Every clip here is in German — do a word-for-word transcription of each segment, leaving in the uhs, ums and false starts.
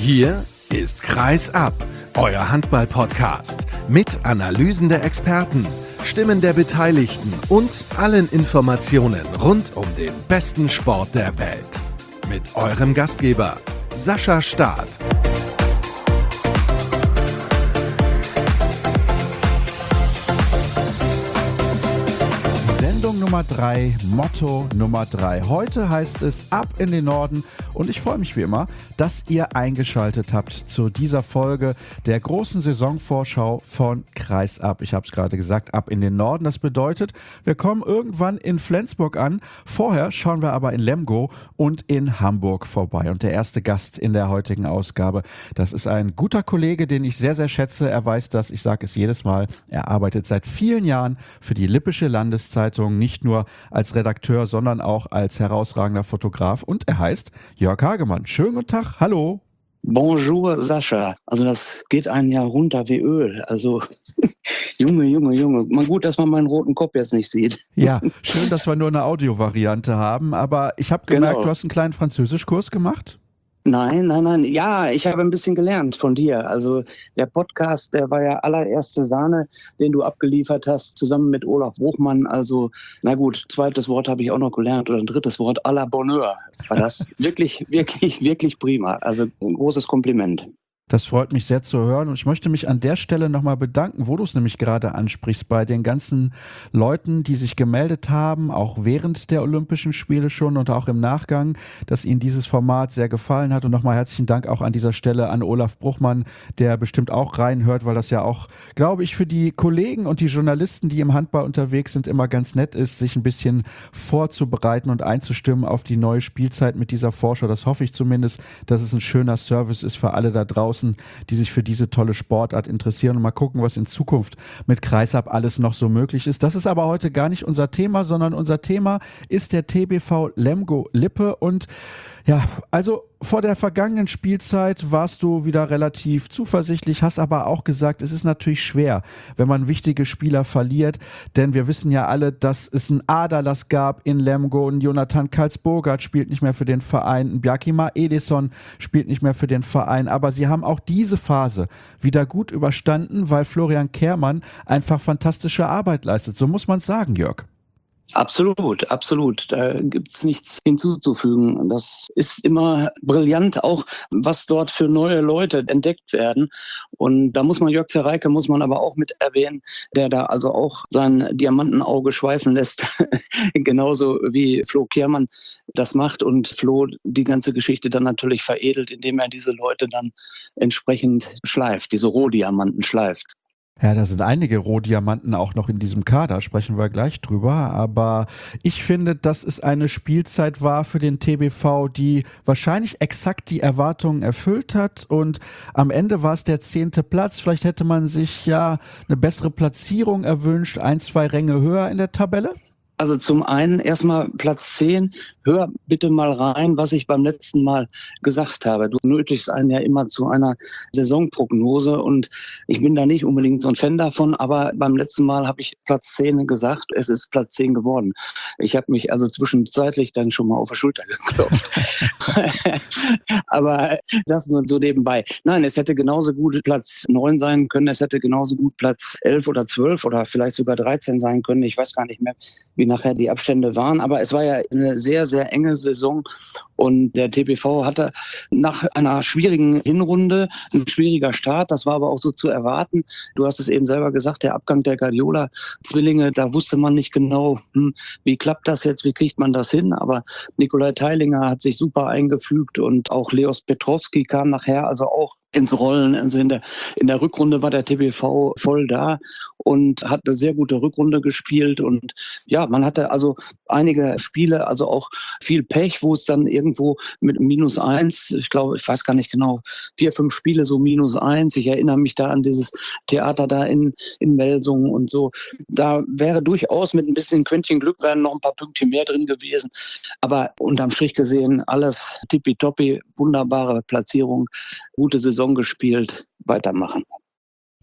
Hier ist Kreis ab, euer Handball-Podcast mit Analysen der Experten, Stimmen der Beteiligten und allen Informationen rund um den besten Sport der Welt. Mit eurem Gastgeber Sascha Staat. Sendung Nummer drei, Motto Nummer drei. Heute heißt es Ab in den Norden und ich freue mich wie immer, dass ihr eingeschaltet habt zu dieser Folge der großen Saisonvorschau von Kreis ab. Ich habe es gerade gesagt, ab in den Norden. Das bedeutet, wir kommen irgendwann in Flensburg an. Vorher schauen wir aber in Lemgo und in Hamburg vorbei. Und der erste Gast in der heutigen Ausgabe, das ist ein guter Kollege, den ich sehr, sehr schätze. Er weiß das, ich sage es jedes Mal. Er arbeitet seit vielen Jahren für die Lippische Landeszeitung, nicht nur als Redakteur, sondern auch als herausragender Fotograf. Und er heißt Jörg Hagemann. Schönen guten Tag, hallo. Bonjour Sascha. Also das geht einen ja runter wie Öl. Also Junge, Junge, Junge. Mal gut, dass man meinen roten Kopf jetzt nicht sieht. Ja, schön, dass wir nur eine Audiovariante haben. Aber ich habe gemerkt, Genau. Du hast einen kleinen Französischkurs gemacht. Nein, nein, nein. Ja, ich habe ein bisschen gelernt von dir. Also der Podcast, der war ja allererste Sahne, den du abgeliefert hast, zusammen mit Olaf Bruchmann. Also, na gut, zweites Wort habe ich auch noch gelernt oder ein drittes Wort, à la Bonheur. War das wirklich, wirklich, wirklich prima. Also ein großes Kompliment. Das freut mich sehr zu hören und ich möchte mich an der Stelle nochmal bedanken, wo du es nämlich gerade ansprichst, bei den ganzen Leuten, die sich gemeldet haben, auch während der Olympischen Spiele schon und auch im Nachgang, dass ihnen dieses Format sehr gefallen hat und nochmal herzlichen Dank auch an dieser Stelle an Olaf Bruchmann, der bestimmt auch reinhört, weil das ja auch, glaube ich, für die Kollegen und die Journalisten, die im Handball unterwegs sind, immer ganz nett ist, sich ein bisschen vorzubereiten und einzustimmen auf die neue Spielzeit mit dieser Vorschau. Das hoffe ich zumindest, dass es ein schöner Service ist für alle da draußen, die sich für diese tolle Sportart interessieren und mal gucken, was in Zukunft mit Kreisab alles noch so möglich ist. Das ist aber heute gar nicht unser Thema, sondern unser Thema ist der T B V Lemgo Lippe und ja, also vor der vergangenen Spielzeit warst du wieder relativ zuversichtlich, hast aber auch gesagt, es ist natürlich schwer, wenn man wichtige Spieler verliert, denn wir wissen ja alle, dass es einen Aderlass gab in Lemgo und Jonathan Karlsburgert spielt nicht mehr für den Verein, ein Bjarkima Edison spielt nicht mehr für den Verein, aber sie haben auch diese Phase wieder gut überstanden, weil Florian Kehrmann einfach fantastische Arbeit leistet. So muss man es sagen, Jörg. Absolut, absolut. Da gibt's nichts hinzuzufügen. Das ist immer brillant, auch was dort für neue Leute entdeckt werden. Und da muss man Jörg Zereike, muss man aber auch mit erwähnen, der da also auch sein Diamantenauge schweifen lässt, genauso wie Flo Kehrmann das macht und Flo die ganze Geschichte dann natürlich veredelt, indem er diese Leute dann entsprechend schleift, diese Rohdiamanten schleift. Ja, da sind einige Rohdiamanten auch noch in diesem Kader, sprechen wir gleich drüber, aber ich finde, dass es eine Spielzeit war für den T B V, die wahrscheinlich exakt die Erwartungen erfüllt hat und am Ende war es der zehnte Platz, vielleicht hätte man sich ja eine bessere Platzierung erwünscht, ein, zwei Ränge höher in der Tabelle? Also zum einen erstmal Platz zehn, hör bitte mal rein, was ich beim letzten Mal gesagt habe. Du nötigst einen ja immer zu einer Saisonprognose und ich bin da nicht unbedingt so ein Fan davon, aber beim letzten Mal habe ich Platz zehn gesagt, es ist Platz zehn geworden. Ich habe mich also zwischenzeitlich dann schon mal auf die Schulter geklopft. Aber das nur so nebenbei. Nein, es hätte genauso gut Platz neun sein können, es hätte genauso gut Platz elf oder zwölf oder vielleicht sogar dreizehn sein können. Ich weiß gar nicht mehr, wie nachher die Abstände waren. Aber es war ja eine sehr, sehr enge Saison und der T B V hatte nach einer schwierigen Hinrunde ein schwieriger Start. Das war aber auch so zu erwarten. Du hast es eben selber gesagt, der Abgang der Guardiola-Zwillinge, da wusste man nicht genau, hm, wie klappt das jetzt, wie kriegt man das hin? Aber Nikolai Teilinger hat sich super eingefügt und auch Leos Petrowski kam nachher also auch ins Rollen. Also in der, in der Rückrunde war der T B V voll da und hat eine sehr gute Rückrunde gespielt und ja, man hatte also einige Spiele, also auch viel Pech, wo es dann irgendwo mit minus eins, ich glaube, ich weiß gar nicht genau, vier, fünf Spiele so minus eins. Ich erinnere mich da an dieses Theater da in, in Melsungen und so. Da wäre durchaus mit ein bisschen Quäntchen Glück wären noch ein paar Pünktchen mehr drin gewesen. Aber unterm Strich gesehen, alles tippitoppi, wunderbare Platzierung, gute Saison gespielt, weitermachen.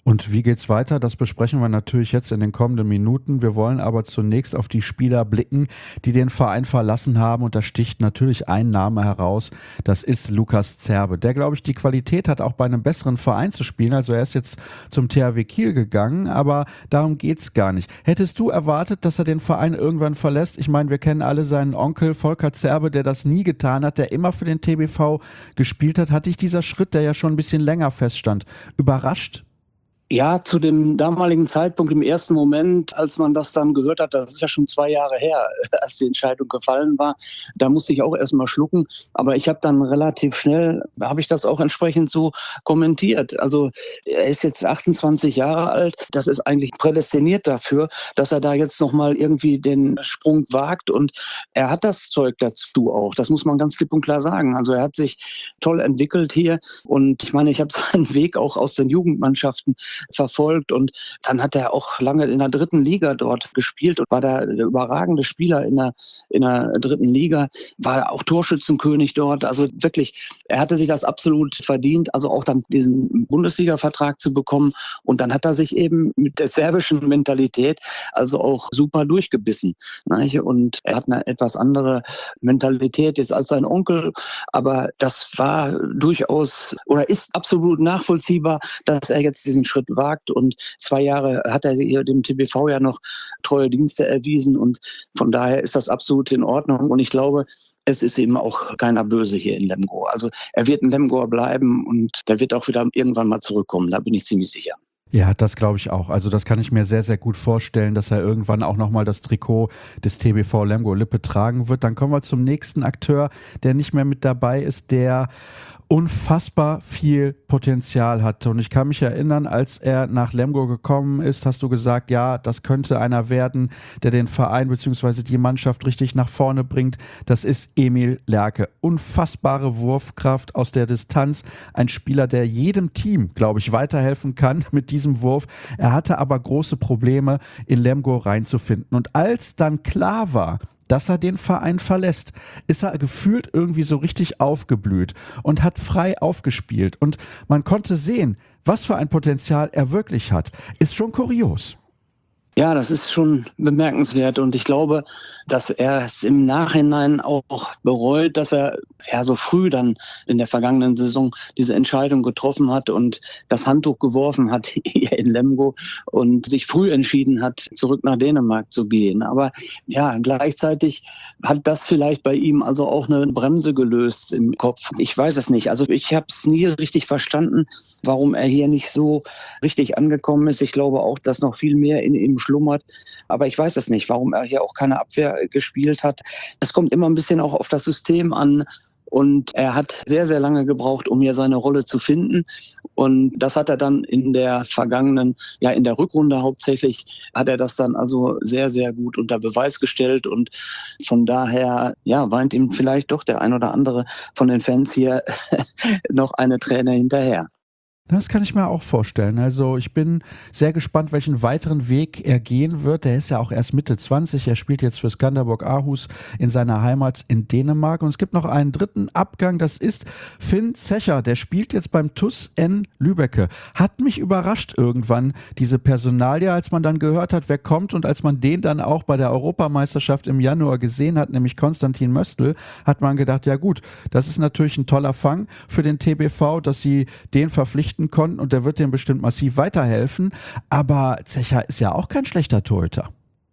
Und wie geht's weiter? Das besprechen wir natürlich jetzt in den kommenden Minuten. Wir wollen aber zunächst auf die Spieler blicken, die den Verein verlassen haben. Und da sticht natürlich ein Name heraus. Das ist Lukas Zerbe. Der, glaube ich, die Qualität hat, auch bei einem besseren Verein zu spielen. Also er ist jetzt zum T H W Kiel gegangen, aber darum geht's gar nicht. Hättest du erwartet, dass er den Verein irgendwann verlässt? Ich meine, wir kennen alle seinen Onkel Volker Zerbe, der das nie getan hat, der immer für den T B V gespielt hat. Hat dich dieser Schritt, der ja schon ein bisschen länger feststand, überrascht? Ja, zu dem damaligen Zeitpunkt, im ersten Moment, als man das dann gehört hat, das ist ja schon zwei Jahre her, als die Entscheidung gefallen war, da musste ich auch erstmal schlucken. Aber ich habe dann relativ schnell, habe ich das auch entsprechend so kommentiert. Also er ist jetzt achtundzwanzig Jahre alt, das ist eigentlich prädestiniert dafür, dass er da jetzt nochmal irgendwie den Sprung wagt. Und er hat das Zeug dazu auch, das muss man ganz klipp und klar sagen. Also er hat sich toll entwickelt hier. Und ich meine, ich habe seinen Weg auch aus den Jugendmannschaften verfolgt und dann hat er auch lange in der dritten Liga dort gespielt und war der überragende Spieler in der, in der dritten Liga, war auch Torschützenkönig dort, also wirklich, er hatte sich das absolut verdient, also auch dann diesen Bundesliga-Vertrag zu bekommen und dann hat er sich eben mit der serbischen Mentalität also auch super durchgebissen, ne? Und er hat eine etwas andere Mentalität jetzt als sein Onkel, aber das war durchaus oder ist absolut nachvollziehbar, dass er jetzt diesen Schritt wagt und zwei Jahre hat er hier dem T B V ja noch treue Dienste erwiesen und von daher ist das absolut in Ordnung und ich glaube, es ist eben auch keiner böse hier in Lemgo. Also er wird in Lemgo bleiben und der wird auch wieder irgendwann mal zurückkommen, da bin ich ziemlich sicher. Ja, das glaube ich auch. Also das kann ich mir sehr, sehr gut vorstellen, dass er irgendwann auch nochmal das Trikot des T B V Lemgo Lippe tragen wird. Dann kommen wir zum nächsten Akteur, der nicht mehr mit dabei ist, der unfassbar viel Potenzial hatte. Und ich kann mich erinnern, als er nach Lemgo gekommen ist, hast du gesagt, ja, das könnte einer werden, der den Verein bzw. die Mannschaft richtig nach vorne bringt. Das ist Emil Lerche. Unfassbare Wurfkraft aus der Distanz. Ein Spieler, der jedem Team, glaube ich, weiterhelfen kann mit diesem Wurf. Er hatte aber große Probleme, in Lemgo reinzufinden. Und als dann klar war, dass er den Verein verlässt, ist er gefühlt irgendwie so richtig aufgeblüht und hat frei aufgespielt. Und man konnte sehen, was für ein Potenzial er wirklich hat. Ist schon kurios. Ja, das ist schon bemerkenswert und ich glaube, dass er es im Nachhinein auch bereut, dass er ja so früh dann in der vergangenen Saison diese Entscheidung getroffen hat und das Handtuch geworfen hat hier in Lemgo und sich früh entschieden hat, zurück nach Dänemark zu gehen. Aber ja, gleichzeitig hat das vielleicht bei ihm also auch eine Bremse gelöst im Kopf. Ich weiß es nicht. Also ich habe es nie richtig verstanden, warum er hier nicht so richtig angekommen ist. Ich glaube auch, dass noch viel mehr in ihm schlummert. Aber ich weiß es nicht, warum er hier auch keine Abwehr gespielt hat. Es kommt immer ein bisschen auch auf das System an. Und er hat sehr, sehr lange gebraucht, um hier seine Rolle zu finden. Und das hat er dann in der vergangenen, ja in der Rückrunde hauptsächlich, hat er das dann also sehr, sehr gut unter Beweis gestellt. Und von daher, ja, weint ihm vielleicht doch der ein oder andere von den Fans hier noch eine Träne hinterher. Das kann ich mir auch vorstellen. Also ich bin sehr gespannt, welchen weiteren Weg er gehen wird. Er ist ja auch erst Mitte zwanzig. Er spielt jetzt für Skanderborg Aarhus in seiner Heimat in Dänemark. Und es gibt noch einen dritten Abgang. Das ist Finn Zecher. Der spielt jetzt beim T U S N Lübbecke. Hat mich überrascht irgendwann, diese Personalie, als man dann gehört hat, wer kommt. Und als man den dann auch bei der Europameisterschaft im Januar gesehen hat, nämlich Konstantin Möstl, hat man gedacht, ja gut, das ist natürlich ein toller Fang für den T B V, dass sie den verpflichten konnten und der wird dem bestimmt massiv weiterhelfen. Aber Zecher ist ja auch kein schlechter Torhüter.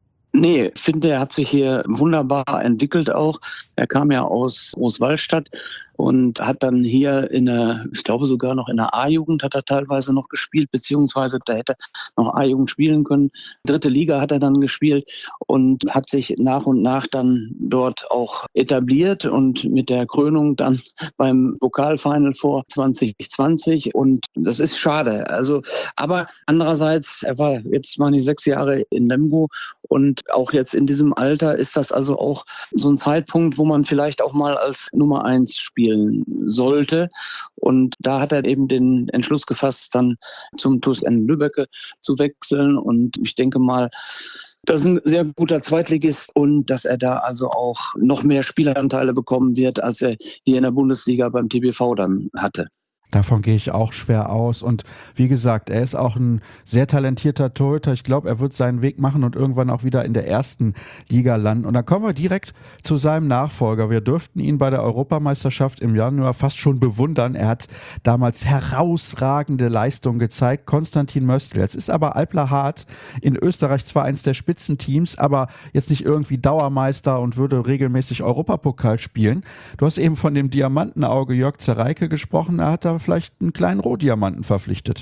Nee, ich finde, er hat sich hier wunderbar entwickelt auch. Er kam ja aus Großwallstadt und hat dann hier in der, ich glaube sogar noch in der A-Jugend hat er teilweise noch gespielt, beziehungsweise da hätte er noch A-Jugend spielen können. Dritte Liga hat er dann gespielt und hat sich nach und nach dann dort auch etabliert und mit der Krönung dann beim Pokalfinal vor zwanzig zwanzig und das ist schade. Also, aber andererseits, er war jetzt mal die sechs Jahre in Lemgo und auch jetzt in diesem Alter ist das also auch so ein Zeitpunkt, wo man vielleicht auch mal als Nummer eins spielen sollte. Und da hat er eben den Entschluss gefasst, dann zum T U S N Lübbecke zu wechseln. Und ich denke mal, das ist ein sehr guter Zweitligist und dass er da also auch noch mehr Spieleranteile bekommen wird, als er hier in der Bundesliga beim T B V dann hatte. Davon gehe ich auch schwer aus und wie gesagt, er ist auch ein sehr talentierter Torhüter. Ich glaube, er wird seinen Weg machen und irgendwann auch wieder in der ersten Liga landen. Und dann kommen wir direkt zu seinem Nachfolger. Wir dürften ihn bei der Europameisterschaft im Januar fast schon bewundern. Er hat damals herausragende Leistungen gezeigt. Konstantin Möstl. Jetzt ist aber Alpla Hart in Österreich zwar eines der Spitzenteams, aber jetzt nicht irgendwie Dauermeister und würde regelmäßig Europapokal spielen. Du hast eben von dem Diamantenauge Jörg Zereike gesprochen. Er hat da vielleicht einen kleinen Rohdiamanten verpflichtet.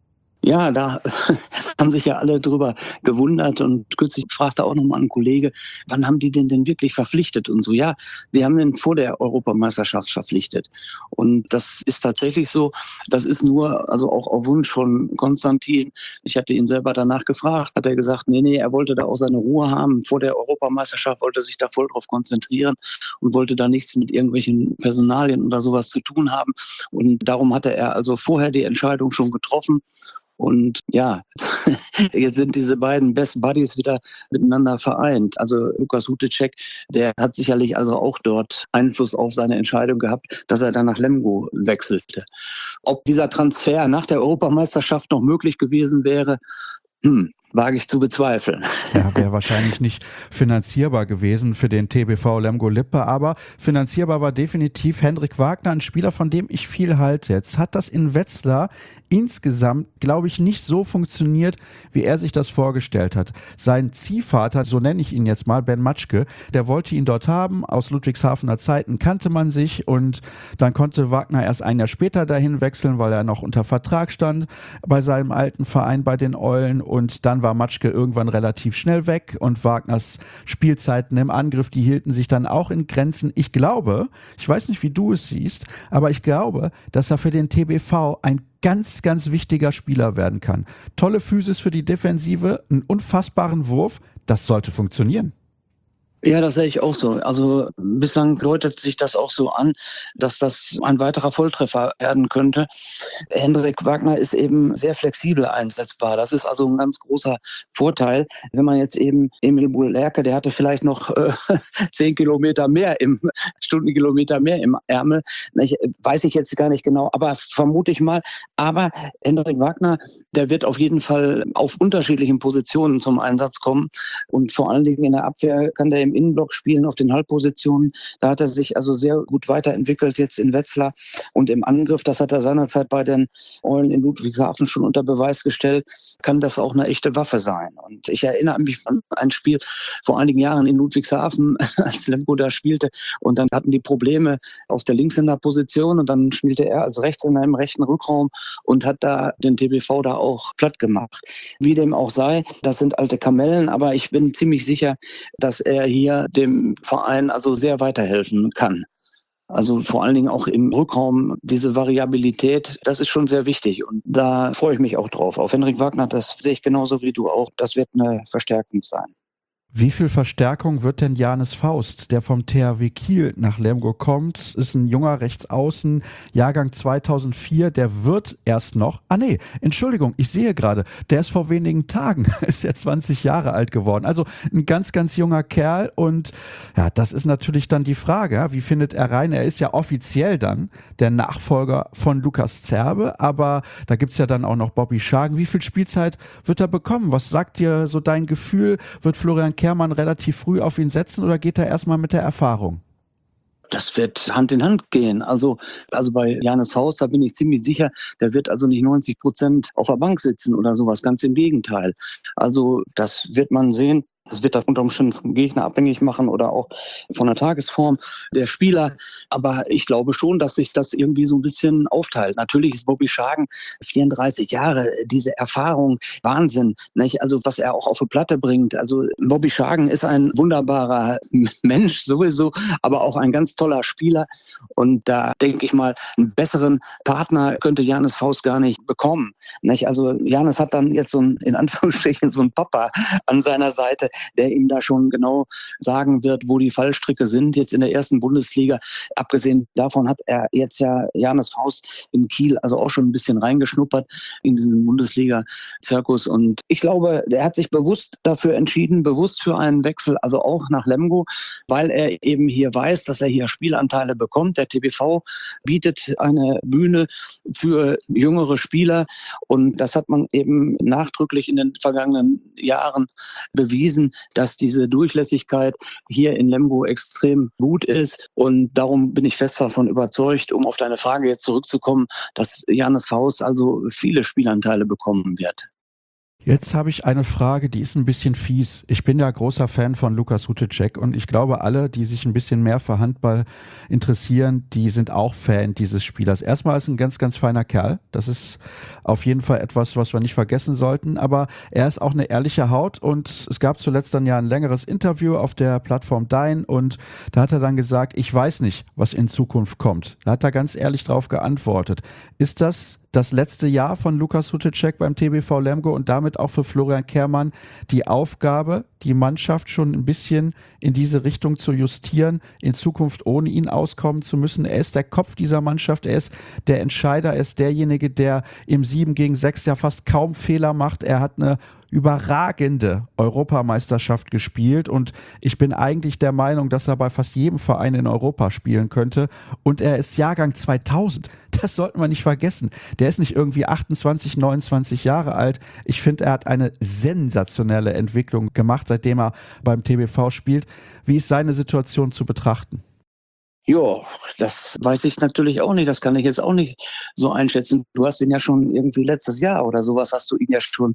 Ja, da haben sich ja alle drüber gewundert und kürzlich fragte auch nochmal ein Kollege, wann haben die den denn wirklich verpflichtet und so. Ja, die haben den vor der Europameisterschaft verpflichtet und das ist tatsächlich so, das ist nur, also auch auf Wunsch von Konstantin. Ich hatte ihn selber danach gefragt, hat er gesagt, nee, nee, er wollte da auch seine Ruhe haben. Vor der Europameisterschaft wollte er sich da voll drauf konzentrieren und wollte da nichts mit irgendwelchen Personalien oder sowas zu tun haben und darum hatte er also vorher die Entscheidung schon getroffen. Und ja, jetzt sind diese beiden Best Buddies wieder miteinander vereint. Also Lukas Hutecek, der hat sicherlich also auch dort Einfluss auf seine Entscheidung gehabt, dass er dann nach Lemgo wechselte. Ob dieser Transfer nach der Europameisterschaft noch möglich gewesen wäre, hm, wage ich zu bezweifeln. Ja, wäre wahrscheinlich nicht finanzierbar gewesen für den T B V Lemgo Lippe, aber finanzierbar war definitiv Hendrik Wagner, ein Spieler, von dem ich viel halte. Jetzt hat das in Wetzlar insgesamt, glaube ich, nicht so funktioniert, wie er sich das vorgestellt hat. Sein Ziehvater, so nenne ich ihn jetzt mal, Ben Matschke, der wollte ihn dort haben. Aus Ludwigshafener Zeiten kannte man sich und dann konnte Wagner erst ein Jahr später dahin wechseln, weil er noch unter Vertrag stand bei seinem alten Verein bei den Eulen und dann war Matschke irgendwann relativ schnell weg und Wagners Spielzeiten im Angriff, die hielten sich dann auch in Grenzen. Ich glaube, ich weiß nicht, wie du es siehst, aber ich glaube, dass er für den T B V ein ganz, ganz wichtiger Spieler werden kann. Tolle Physis für die Defensive, einen unfassbaren Wurf, das sollte funktionieren. Ja, das sehe ich auch so. Also bislang deutet sich das auch so an, dass das ein weiterer Volltreffer werden könnte. Hendrik Wagner ist eben sehr flexibel einsetzbar. Das ist also ein ganz großer Vorteil. Wenn man jetzt eben Emil Bulerke, der hatte vielleicht noch äh, zehn Kilometer mehr im Stundenkilometer mehr im Ärmel. Ich, weiß ich jetzt gar nicht genau, aber vermute ich mal. Aber Hendrik Wagner, der wird auf jeden Fall auf unterschiedlichen Positionen zum Einsatz kommen und vor allen Dingen in der Abwehr kann der im Innenblock spielen auf den Halbpositionen. Da hat er sich also sehr gut weiterentwickelt jetzt in Wetzlar und im Angriff, das hat er seinerzeit bei den Eulen in Ludwigshafen schon unter Beweis gestellt, kann das auch eine echte Waffe sein. Und ich erinnere mich an ein Spiel vor einigen Jahren in Ludwigshafen, als Lemgo da spielte und dann hatten die Probleme auf der Linkshänder-Position und dann spielte er als Rechtshänder im rechten Rückraum und hat da den T B V da auch platt gemacht. Wie dem auch sei, das sind alte Kamellen, aber ich bin ziemlich sicher, dass er hier hier dem Verein also sehr weiterhelfen kann. Also vor allen Dingen auch im Rückraum diese Variabilität, das ist schon sehr wichtig und da freue ich mich auch drauf. Auf Hendrik Wagner, das sehe ich genauso wie du auch, das wird eine Verstärkung sein. Wie viel Verstärkung wird denn Janis Faust, der vom T H W Kiel nach Lemgo kommt, ist ein junger Rechtsaußen, Jahrgang zweitausendvier, der wird erst noch, ah nee, Entschuldigung, ich sehe gerade, der ist vor wenigen Tagen, ist er zwanzig Jahre alt geworden, also ein ganz, ganz junger Kerl und ja, das ist natürlich dann die Frage, ja, wie findet er rein? Er ist ja offiziell dann der Nachfolger von Lukas Zerbe, aber da gibt's ja dann auch noch Bobby Schagen. Wie viel Spielzeit wird er bekommen? Was sagt dir so dein Gefühl? Wird Florian Kehrmann relativ früh auf ihn setzen oder geht er erstmal mit der Erfahrung? Das wird Hand in Hand gehen. Also, also bei Janis Faust, da bin ich ziemlich sicher, der wird also nicht neunzig Prozent auf der Bank sitzen oder sowas. Ganz im Gegenteil. Also, das wird man sehen. Das wird das unter Umständen vom Gegner abhängig machen oder auch von der Tagesform der Spieler. Aber ich glaube schon, dass sich das irgendwie so ein bisschen aufteilt. Natürlich ist Bobby Schagen vierunddreißig Jahre, diese Erfahrung, Wahnsinn, nicht? Also was er auch auf die Platte bringt. Also Bobby Schagen ist ein wunderbarer Mensch sowieso, aber auch ein ganz toller Spieler. Und da denke ich mal, einen besseren Partner könnte Janis Faust gar nicht bekommen. Nicht? Also Janis hat dann jetzt so ein, in Anführungsstrichen, so ein Papa an seiner Seite, der ihm da schon genau sagen wird, wo die Fallstricke sind. Jetzt in der ersten Bundesliga. Abgesehen davon hat er jetzt ja Janis Faust in Kiel also auch schon ein bisschen reingeschnuppert in diesen Bundesliga-Zirkus. Und ich glaube, er hat sich bewusst dafür entschieden, bewusst für einen Wechsel, also auch nach Lemgo, weil er eben hier weiß, dass er hier Spielanteile bekommt. Der T B V bietet eine Bühne für jüngere Spieler und das hat man eben nachdrücklich in den vergangenen Jahren bewiesen, dass diese Durchlässigkeit hier in Lemgo extrem gut ist und darum bin ich fest davon überzeugt, um auf deine Frage jetzt zurückzukommen, dass Janis Faust also viele Spielanteile bekommen wird. Jetzt habe ich eine Frage, die ist ein bisschen fies. Ich bin ja großer Fan von Luka Suticek und ich glaube, alle, die sich ein bisschen mehr für Handball interessieren, die sind auch Fan dieses Spielers. Erstmal ist er ein ganz, ganz feiner Kerl. Das ist auf jeden Fall etwas, was wir nicht vergessen sollten. Aber er ist auch eine ehrliche Haut und es gab zuletzt dann ja ein längeres Interview auf der Plattform Dein und da hat er dann gesagt, ich weiß nicht, was in Zukunft kommt. Da hat er ganz ehrlich drauf geantwortet. Ist das das letzte Jahr von Luka Suticek beim T B V Lemgo und damit auch für Florian Kehrmann die Aufgabe, die Mannschaft schon ein bisschen in diese Richtung zu justieren, in Zukunft ohne ihn auskommen zu müssen? Er ist der Kopf dieser Mannschaft, er ist der Entscheider, er ist derjenige, der im sieben gegen sechs ja fast kaum Fehler macht. Er hat eine überragende Europameisterschaft gespielt und ich bin eigentlich der Meinung, dass er bei fast jedem Verein in Europa spielen könnte und er ist Jahrgang zweitausend. Das sollten wir nicht vergessen. Der ist nicht irgendwie achtundzwanzig, neunundzwanzig Jahre alt. Ich finde, er hat eine sensationelle Entwicklung gemacht, seitdem er beim T B V spielt. Wie ist seine Situation zu betrachten? Ja, das weiß ich natürlich auch nicht. Das kann ich jetzt auch nicht so einschätzen. Du hast ihn ja schon irgendwie letztes Jahr oder sowas hast du ihn ja schon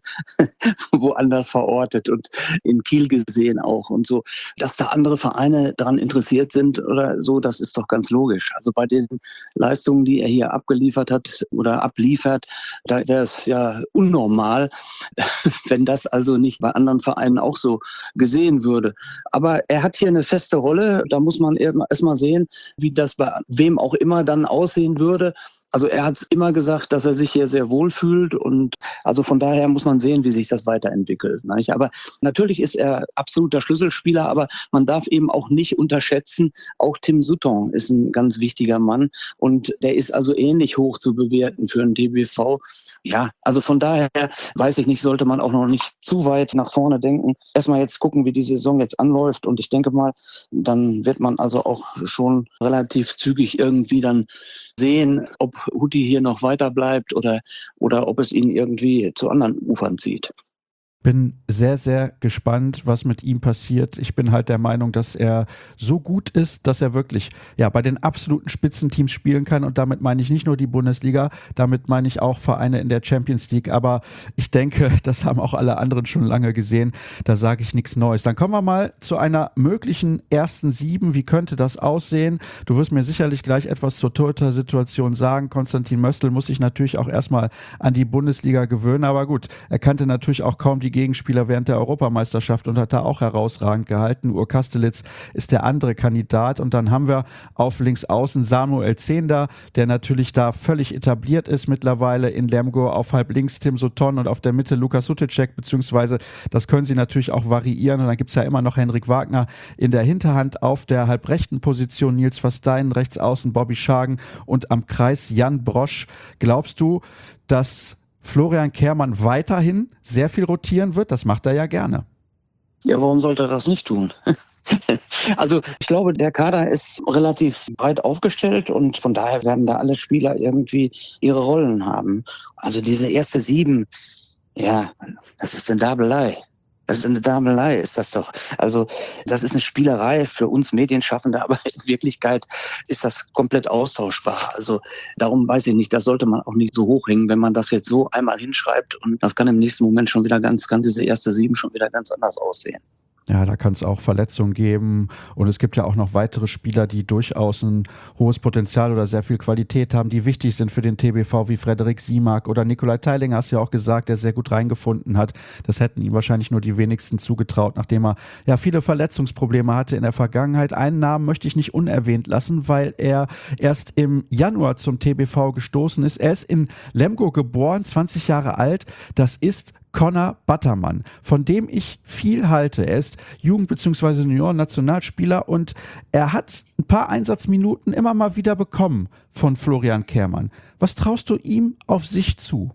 woanders verortet und in Kiel gesehen auch und so. Dass da andere Vereine daran interessiert sind oder so, das ist doch ganz logisch. Also bei den Leistungen, die er hier abgeliefert hat oder abliefert, da wäre es ja unnormal, wenn das also nicht bei anderen Vereinen auch so gesehen würde. Aber er hat hier eine feste Rolle. Da muss man erst mal sehen, wie das bei wem auch immer dann aussehen würde. Also er hat immer gesagt, dass er sich hier sehr wohl fühlt und also von daher muss man sehen, wie sich das weiterentwickelt. Nicht? Aber natürlich ist er absoluter Schlüsselspieler, aber man darf eben auch nicht unterschätzen, auch Tim Sutton ist ein ganz wichtiger Mann und der ist also ähnlich hoch zu bewerten für einen T B V. Ja, also von daher weiß ich nicht, sollte man auch noch nicht zu weit nach vorne denken. Erstmal jetzt gucken, wie die Saison jetzt anläuft und ich denke mal, dann wird man also auch schon relativ zügig irgendwie dann sehen, ob Hutti hier noch weiter bleibt oder, oder ob es ihn irgendwie zu anderen Ufern zieht. Bin sehr, sehr gespannt, was mit ihm passiert. Ich bin halt der Meinung, dass er so gut ist, dass er wirklich ja bei den absoluten Spitzenteams spielen kann und damit meine ich nicht nur die Bundesliga, damit meine ich auch Vereine in der Champions League, aber ich denke, das haben auch alle anderen schon lange gesehen, da sage ich nichts Neues. Dann kommen wir mal zu einer möglichen ersten Sieben. Wie könnte das aussehen? Du wirst mir sicherlich gleich etwas zur Torhüter-Situation sagen. Konstantin Möstl muss sich natürlich auch erstmal an die Bundesliga gewöhnen, aber gut, er kannte natürlich auch kaum die Gegenspieler während der Europameisterschaft und hat da auch herausragend gehalten. Ur Kastelitz ist der andere Kandidat und dann haben wir auf links außen Samuel Zehnder, der natürlich da völlig etabliert ist mittlerweile in Lemgo, auf halb links Tim Sutton und auf der Mitte Luka Suticek, beziehungsweise das können sie natürlich auch variieren und dann gibt es ja immer noch Henrik Wagner in der Hinterhand, auf der halb rechten Position Nils Verstein, rechts außen Bobby Schagen und am Kreis Jan Brosch. Glaubst du, dass Florian Kehrmann weiterhin sehr viel rotieren wird? Das macht er ja gerne. Ja, warum sollte er das nicht tun? Also ich glaube, der Kader ist relativ breit aufgestellt und von daher werden da alle Spieler irgendwie ihre Rollen haben. Also diese erste Sieben, ja, das ist eine Dabelei. Das ist eine Damelei, ist das doch. Also das ist eine Spielerei für uns Medienschaffende, aber in Wirklichkeit ist das komplett austauschbar. Also darum weiß ich nicht, das sollte man auch nicht so hochhängen, wenn man das jetzt so einmal hinschreibt und das kann im nächsten Moment schon wieder ganz, kann diese erste Sieben schon wieder ganz anders aussehen. Ja, da kann es auch Verletzungen geben und es gibt ja auch noch weitere Spieler, die durchaus ein hohes Potenzial oder sehr viel Qualität haben, die wichtig sind für den T B V, wie Frederik Simak oder Nikolai Teilinger, hast du ja auch gesagt, der sehr gut reingefunden hat. Das hätten ihm wahrscheinlich nur die wenigsten zugetraut, nachdem er ja viele Verletzungsprobleme hatte in der Vergangenheit. Einen Namen möchte ich nicht unerwähnt lassen, weil er erst im Januar zum T B V gestoßen ist. Er ist in Lemgo geboren, zwanzig Jahre alt. Das ist Connor Battermann, von dem ich viel halte. Er ist Jugend- bzw. Junioren-Nationalspieler und er hat ein paar Einsatzminuten immer mal wieder bekommen von Florian Kehrmann. Was traust du ihm auf sich zu?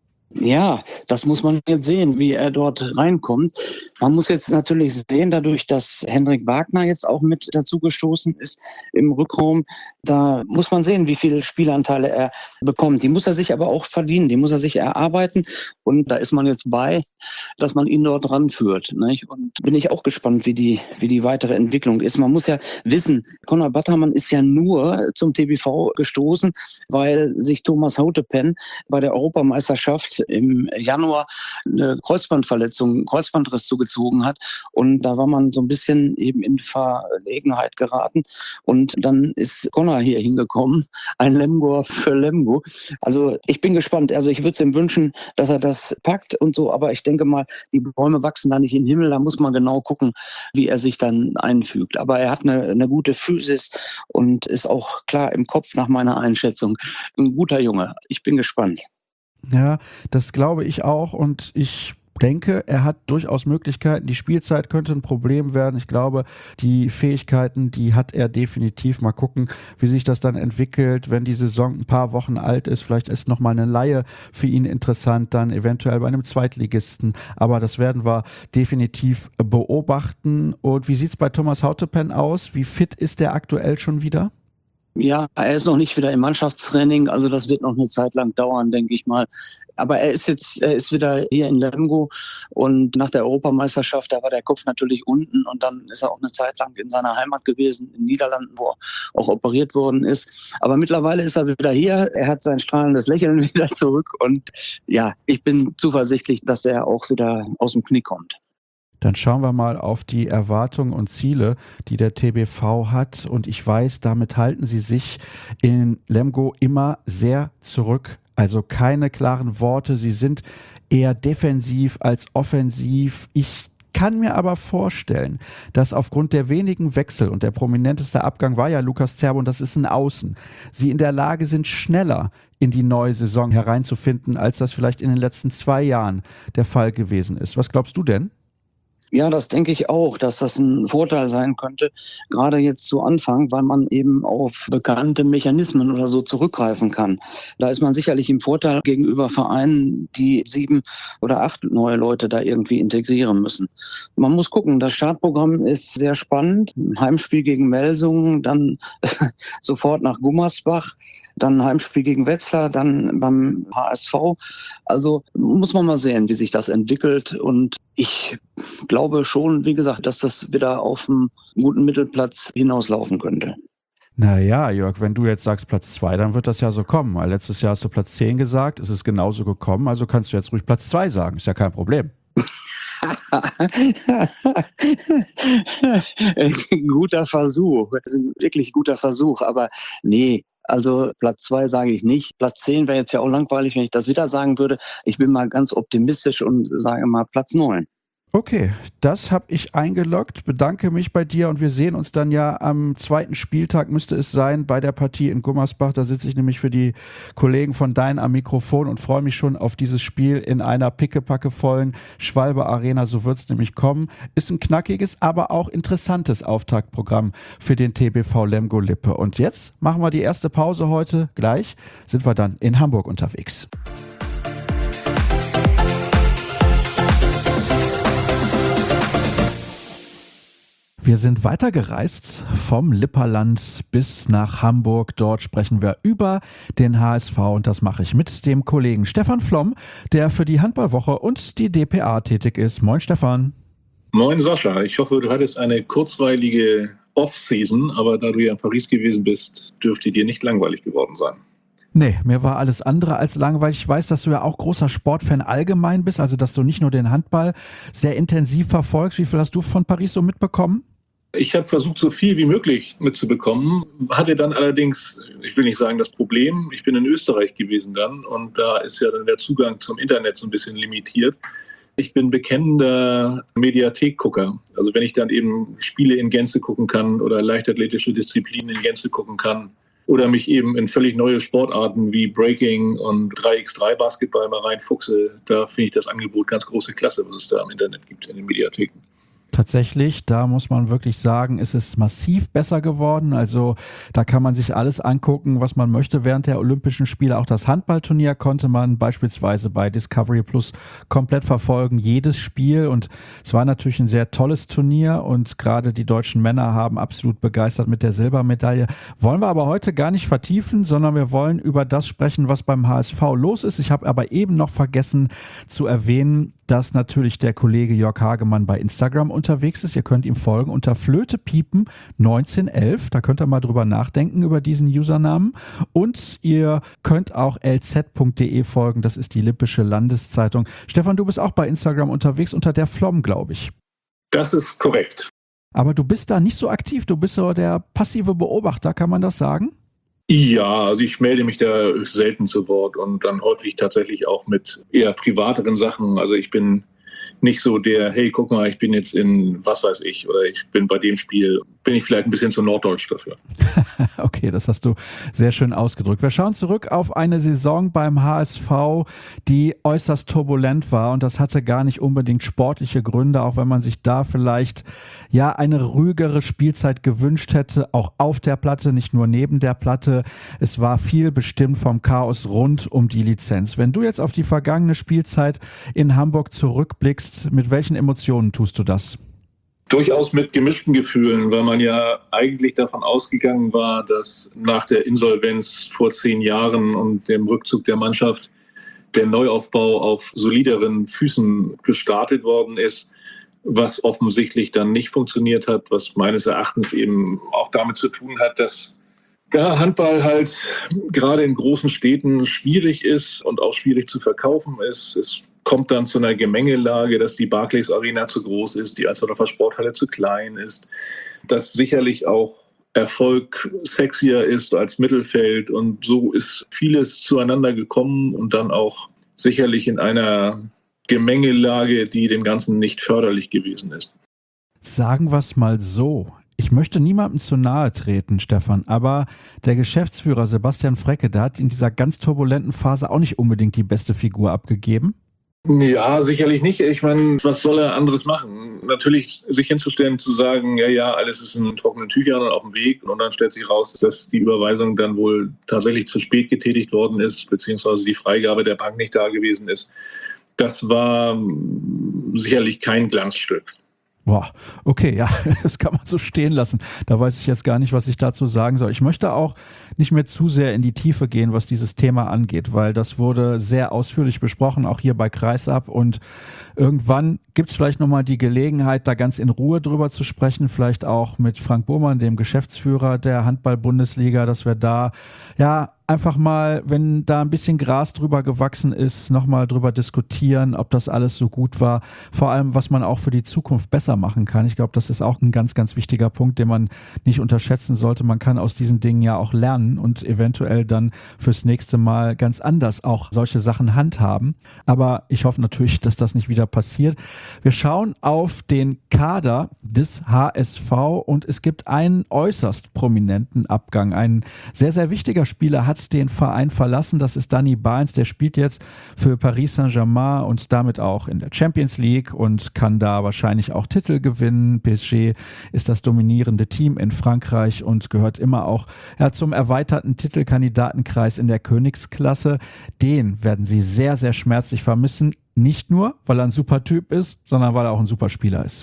Ja, das muss man jetzt sehen, wie er dort reinkommt. Man muss jetzt natürlich sehen, dadurch, dass Hendrik Wagner jetzt auch mit dazu gestoßen ist im Rückraum, da muss man sehen, wie viele Spielanteile er bekommt. Die muss er sich aber auch verdienen, die muss er sich erarbeiten und da ist man jetzt bei, dass man ihn dort ranführt, nicht? Und bin ich auch gespannt, wie die, wie die weitere Entwicklung ist. Man muss ja wissen, Connor Battermann ist ja nur zum T B V gestoßen, weil sich Thomas Houtepen bei der Europameisterschaft im Januar eine Kreuzbandverletzung, einen Kreuzbandriss zugezogen hat. Und da war man so ein bisschen eben in Verlegenheit geraten. Und dann ist Connor hier hingekommen, ein Lemgo für Lemgo. Also ich bin gespannt. Also ich würde es ihm wünschen, dass er das packt und so. Aber ich denke mal, die Bäume wachsen da nicht in den Himmel. Da muss man genau gucken, wie er sich dann einfügt. Aber er hat eine, eine gute Physis und ist auch klar im Kopf nach meiner Einschätzung. Ein guter Junge. Ich bin gespannt. Ja, das glaube ich auch und ich denke, er hat durchaus Möglichkeiten. Die Spielzeit könnte ein Problem werden. Ich glaube, die Fähigkeiten, die hat er definitiv. Mal gucken, wie sich das dann entwickelt, wenn die Saison ein paar Wochen alt ist. Vielleicht ist nochmal eine Leihe für ihn interessant, dann eventuell bei einem Zweitligisten. Aber das werden wir definitiv beobachten. Und wie sieht es bei Thomas Houtepen aus? Wie fit ist der aktuell schon wieder? Ja, er ist noch nicht wieder im Mannschaftstraining, also das wird noch eine Zeit lang dauern, denke ich mal. Aber er ist jetzt, er ist wieder hier in Lemgo und nach der Europameisterschaft, da war der Kopf natürlich unten und dann ist er auch eine Zeit lang in seiner Heimat gewesen, in den Niederlanden, wo er auch operiert worden ist. Aber mittlerweile ist er wieder hier, er hat sein strahlendes Lächeln wieder zurück und ja, ich bin zuversichtlich, dass er auch wieder aus dem Knick kommt. Dann schauen wir mal auf die Erwartungen und Ziele, die der T B V hat. Und ich weiß, damit halten sie sich in Lemgo immer sehr zurück. Also keine klaren Worte. Sie sind eher defensiv als offensiv. Ich kann mir aber vorstellen, dass aufgrund der wenigen Wechsel und der prominenteste Abgang war ja Lukas Zerbo und das ist ein Außen, sie in der Lage sind, schneller in die neue Saison hereinzufinden, als das vielleicht in den letzten zwei Jahren der Fall gewesen ist. Was glaubst du denn? Ja, das denke ich auch, dass das ein Vorteil sein könnte, gerade jetzt zu Anfang, weil man eben auf bekannte Mechanismen oder so zurückgreifen kann. Da ist man sicherlich im Vorteil gegenüber Vereinen, die sieben oder acht neue Leute da irgendwie integrieren müssen. Man muss gucken, das Startprogramm ist sehr spannend. Heimspiel gegen Melsungen, dann sofort nach Gummersbach. Dann Heimspiel gegen Wetzlar, dann beim H S V. Also muss man mal sehen, wie sich das entwickelt. Und ich glaube schon, wie gesagt, dass das wieder auf einen guten Mittelplatz hinauslaufen könnte. Naja, Jörg, wenn du jetzt sagst Platz zwei, dann wird das ja so kommen. Weil letztes Jahr hast du Platz zehn gesagt, es ist genauso gekommen, also kannst du jetzt ruhig Platz zwei sagen, ist ja kein Problem. Guter Versuch, das ist ein wirklich guter Versuch, aber nee. Also Platz zwei sage ich nicht. Platz zehn wäre jetzt ja auch langweilig, wenn ich das wieder sagen würde. Ich bin mal ganz optimistisch und sage mal Platz neun. Okay, das habe ich eingeloggt, bedanke mich bei dir und wir sehen uns dann ja am zweiten Spieltag, müsste es sein, bei der Partie in Gummersbach. Da sitze ich nämlich für die Kollegen von Dein am Mikrofon und freue mich schon auf dieses Spiel in einer pickepackevollen Schwalbe Arena. So wird es nämlich kommen. Ist ein knackiges, aber auch interessantes Auftaktprogramm für den T B V Lemgo Lippe. Und jetzt machen wir die erste Pause heute. Gleich sind wir dann in Hamburg unterwegs. Wir sind weitergereist vom Lipperland bis nach Hamburg. Dort sprechen wir über den H S V und das mache ich mit dem Kollegen Stefan Flom, der für die Handballwoche und die D P A tätig ist. Moin Stefan. Moin Sascha, ich hoffe, du hattest eine kurzweilige Off-Season, aber da du ja in Paris gewesen bist, dürfte dir nicht langweilig geworden sein. Nee, mir war alles andere als langweilig. Ich weiß, dass du ja auch großer Sportfan allgemein bist, also dass du nicht nur den Handball sehr intensiv verfolgst. Wie viel hast du von Paris so mitbekommen? Ich habe versucht, so viel wie möglich mitzubekommen, hatte dann allerdings, ich will nicht sagen das Problem, ich bin in Österreich gewesen dann und da ist ja dann der Zugang zum Internet so ein bisschen limitiert. Ich bin bekennender Mediathek-Gucker. Also wenn ich dann eben Spiele in Gänze gucken kann oder leichtathletische Disziplinen in Gänze gucken kann, oder mich eben in völlig neue Sportarten wie Breaking und drei gegen drei Basketball mal reinfuchse. Da finde ich das Angebot ganz große Klasse, was es da im Internet gibt, in den Mediatheken. Tatsächlich, da muss man wirklich sagen, ist es massiv besser geworden. Also da kann man sich alles angucken, was man möchte während der Olympischen Spiele. Auch das Handballturnier konnte man beispielsweise bei Discovery Plus komplett verfolgen, jedes Spiel. Und es war natürlich ein sehr tolles Turnier und gerade die deutschen Männer haben absolut begeistert mit der Silbermedaille. Wollen wir aber heute gar nicht vertiefen, sondern wir wollen über das sprechen, was beim H S V los ist. Ich habe aber eben noch vergessen zu erwähnen, dass natürlich der Kollege Jörg Hagemann bei Instagram unterwegs ist. Ihr könnt ihm folgen unter Flötepiepen neunzehnhundertelf. Da könnt ihr mal drüber nachdenken über diesen Usernamen. Und ihr könnt auch l z punkt d e folgen. Das ist die Lippische Landeszeitung. Stefan, du bist auch bei Instagram unterwegs unter der Flom, glaube ich. Das ist korrekt. Aber du bist da nicht so aktiv. Du bist so der passive Beobachter, kann man das sagen? Ja, also ich melde mich da selten zu Wort und dann häufig tatsächlich auch mit eher privateren Sachen. Also ich bin nicht so der, hey, guck mal, ich bin jetzt in, was weiß ich, oder ich bin bei dem Spiel, bin ich vielleicht ein bisschen zu norddeutsch dafür. Okay, das hast du sehr schön ausgedrückt. Wir schauen zurück auf eine Saison beim H S V, die äußerst turbulent war und das hatte gar nicht unbedingt sportliche Gründe, auch wenn man sich da vielleicht ja eine ruhigere Spielzeit gewünscht hätte, auch auf der Platte, nicht nur neben der Platte. Es war viel bestimmt vom Chaos rund um die Lizenz. Wenn du jetzt auf die vergangene Spielzeit in Hamburg zurückblickst, mit welchen Emotionen tust du das? Durchaus mit gemischten Gefühlen, weil man ja eigentlich davon ausgegangen war, dass nach der Insolvenz vor zehn Jahren und dem Rückzug der Mannschaft der Neuaufbau auf solideren Füßen gestartet worden ist, was offensichtlich dann nicht funktioniert hat, was meines Erachtens eben auch damit zu tun hat, dass ja, Handball halt gerade in großen Städten schwierig ist und auch schwierig zu verkaufen ist. Es kommt dann zu einer Gemengelage, dass die Barclays Arena zu groß ist, die Alsterdorfer Sporthalle zu klein ist, dass sicherlich auch Erfolg sexier ist als Mittelfeld und so ist vieles zueinander gekommen und dann auch sicherlich in einer Gemengelage, die dem Ganzen nicht förderlich gewesen ist. Sagen wir es mal so. Ich möchte niemandem zu nahe treten, Stefan, aber der Geschäftsführer Sebastian Frecke, der hat in dieser ganz turbulenten Phase auch nicht unbedingt die beste Figur abgegeben. Ja, sicherlich nicht. Ich meine, was soll er anderes machen? Natürlich sich hinzustellen, zu sagen, ja, ja, alles ist in trockenen Tüchern und auf dem Weg und dann stellt sich raus, dass die Überweisung dann wohl tatsächlich zu spät getätigt worden ist, beziehungsweise die Freigabe der Bank nicht da gewesen ist. Das war sicherlich kein Glanzstück. Boah, okay, ja, das kann man so stehen lassen. Da weiß ich jetzt gar nicht, was ich dazu sagen soll. Ich möchte auch nicht mehr zu sehr in die Tiefe gehen, was dieses Thema angeht, weil das wurde sehr ausführlich besprochen, auch hier bei Kreisab. Und irgendwann gibt es vielleicht nochmal die Gelegenheit, da ganz in Ruhe drüber zu sprechen, vielleicht auch mit Frank Burmann, dem Geschäftsführer der Handball-Bundesliga, dass wir da ja einfach mal, wenn da ein bisschen Gras drüber gewachsen ist, nochmal drüber diskutieren, ob das alles so gut war. Vor allem, was man auch für die Zukunft besser machen kann. Ich glaube, das ist auch ein ganz, ganz wichtiger Punkt, den man nicht unterschätzen sollte. Man kann aus diesen Dingen ja auch lernen und eventuell dann fürs nächste Mal ganz anders auch solche Sachen handhaben. Aber ich hoffe natürlich, dass das nicht wieder passiert. Wir schauen auf den Kader des H S V und es gibt einen äußerst prominenten Abgang. Ein sehr, sehr wichtiger Spieler hat den Verein verlassen. Das ist Danny Barnes, der spielt jetzt für Paris Saint-Germain und damit auch in der Champions League und kann da wahrscheinlich auch Titel gewinnen. P S G ist das dominierende Team in Frankreich und gehört immer auch ja, zum erweiterten Titelkandidatenkreis in der Königsklasse. Den werden sie sehr, sehr schmerzlich vermissen. Nicht nur, weil er ein super Typ ist, sondern weil er auch ein super Spieler ist.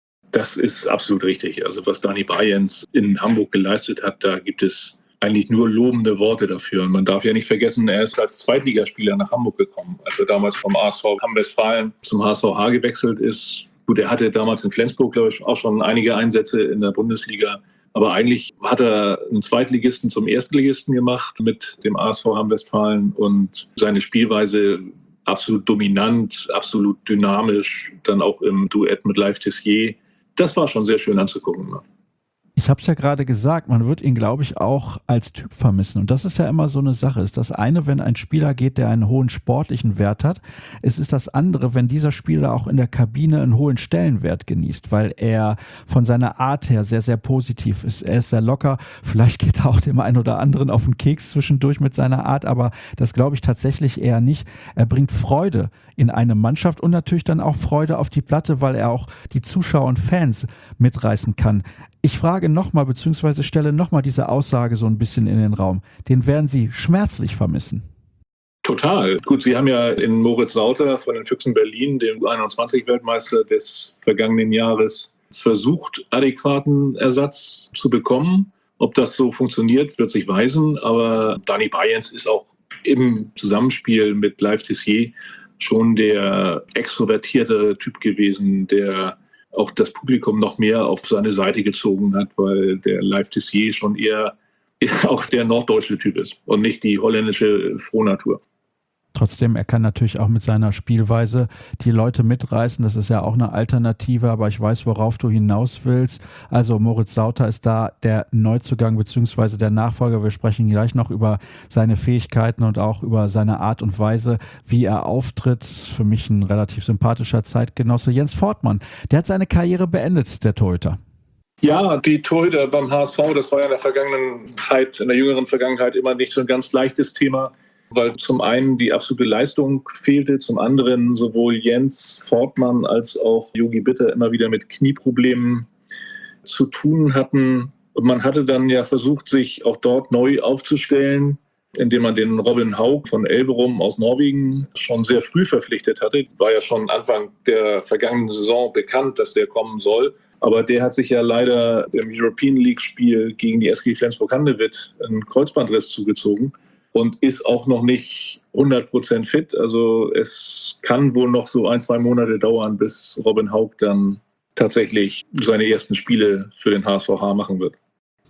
Das ist absolut richtig. Also was Danny Barnes in Hamburg geleistet hat, da gibt es eigentlich nur lobende Worte dafür. Und man darf ja nicht vergessen, er ist als Zweitligaspieler nach Hamburg gekommen, als er damals vom A S V Hamm-Westfalen zum H S V H gewechselt ist. Gut, er hatte damals in Flensburg, glaube ich, auch schon einige Einsätze in der Bundesliga. Aber eigentlich hat er einen Zweitligisten zum Erstligisten gemacht mit dem A S V Hamm-Westfalen und seine Spielweise absolut dominant, absolut dynamisch, dann auch im Duett mit Live Tissier. Das war schon sehr schön anzugucken. Ne? Ich habe es ja gerade gesagt, man wird ihn, glaube ich, auch als Typ vermissen. Und das ist ja immer so eine Sache. Es ist das eine, wenn ein Spieler geht, der einen hohen sportlichen Wert hat. Es ist das andere, wenn dieser Spieler auch in der Kabine einen hohen Stellenwert genießt, weil er von seiner Art her sehr, sehr positiv ist. Er ist sehr locker. Vielleicht geht er auch dem einen oder anderen auf den Keks zwischendurch mit seiner Art, aber das glaube ich tatsächlich eher nicht. Er bringt Freude in eine Mannschaft und natürlich dann auch Freude auf die Platte, weil er auch die Zuschauer und Fans mitreißen kann. Ich frage nochmal, beziehungsweise stelle nochmal diese Aussage so ein bisschen in den Raum. Den werden Sie schmerzlich vermissen. Total. Gut, Sie haben ja in Moritz Sauter von den Füchsen Berlin, dem U einundzwanzig-Weltmeister des vergangenen Jahres, versucht, adäquaten Ersatz zu bekommen. Ob das so funktioniert, wird sich weisen. Aber Dani Bayens ist auch im Zusammenspiel mit Leif Tissier schon der extrovertierte Typ gewesen, der auch das Publikum noch mehr auf seine Seite gezogen hat, weil der Leif Tissier schon eher, eher auch der norddeutsche Typ ist und nicht die holländische Frohnatur. Trotzdem, er kann natürlich auch mit seiner Spielweise die Leute mitreißen. Das ist ja auch eine Alternative, aber ich weiß, worauf du hinaus willst. Also Moritz Sauter ist da der Neuzugang bzw. der Nachfolger. Wir sprechen gleich noch über seine Fähigkeiten und auch über seine Art und Weise, wie er auftritt. Für mich ein relativ sympathischer Zeitgenosse. Jens Fortmann, der hat seine Karriere beendet, der Torhüter. Ja, die Torhüter beim H S V, das war ja in der Vergangenheit, in der jüngeren Vergangenheit immer nicht so ein ganz leichtes Thema, weil zum einen die absolute Leistung fehlte, zum anderen sowohl Jens Fortmann als auch Yogi Bitter immer wieder mit Knieproblemen zu tun hatten. Und man hatte dann ja versucht, sich auch dort neu aufzustellen, indem man den Robin Haug von Elverum aus Norwegen schon sehr früh verpflichtet hatte. War ja schon Anfang der vergangenen Saison bekannt, dass der kommen soll. Aber der hat sich ja leider im European League-Spiel gegen die S G Flensburg-Handewitt einen Kreuzbandriss zugezogen und ist auch noch nicht hundert Prozent fit. Also es kann wohl noch so ein, zwei Monate dauern, bis Robin Haug dann tatsächlich seine ersten Spiele für den H S V H machen wird.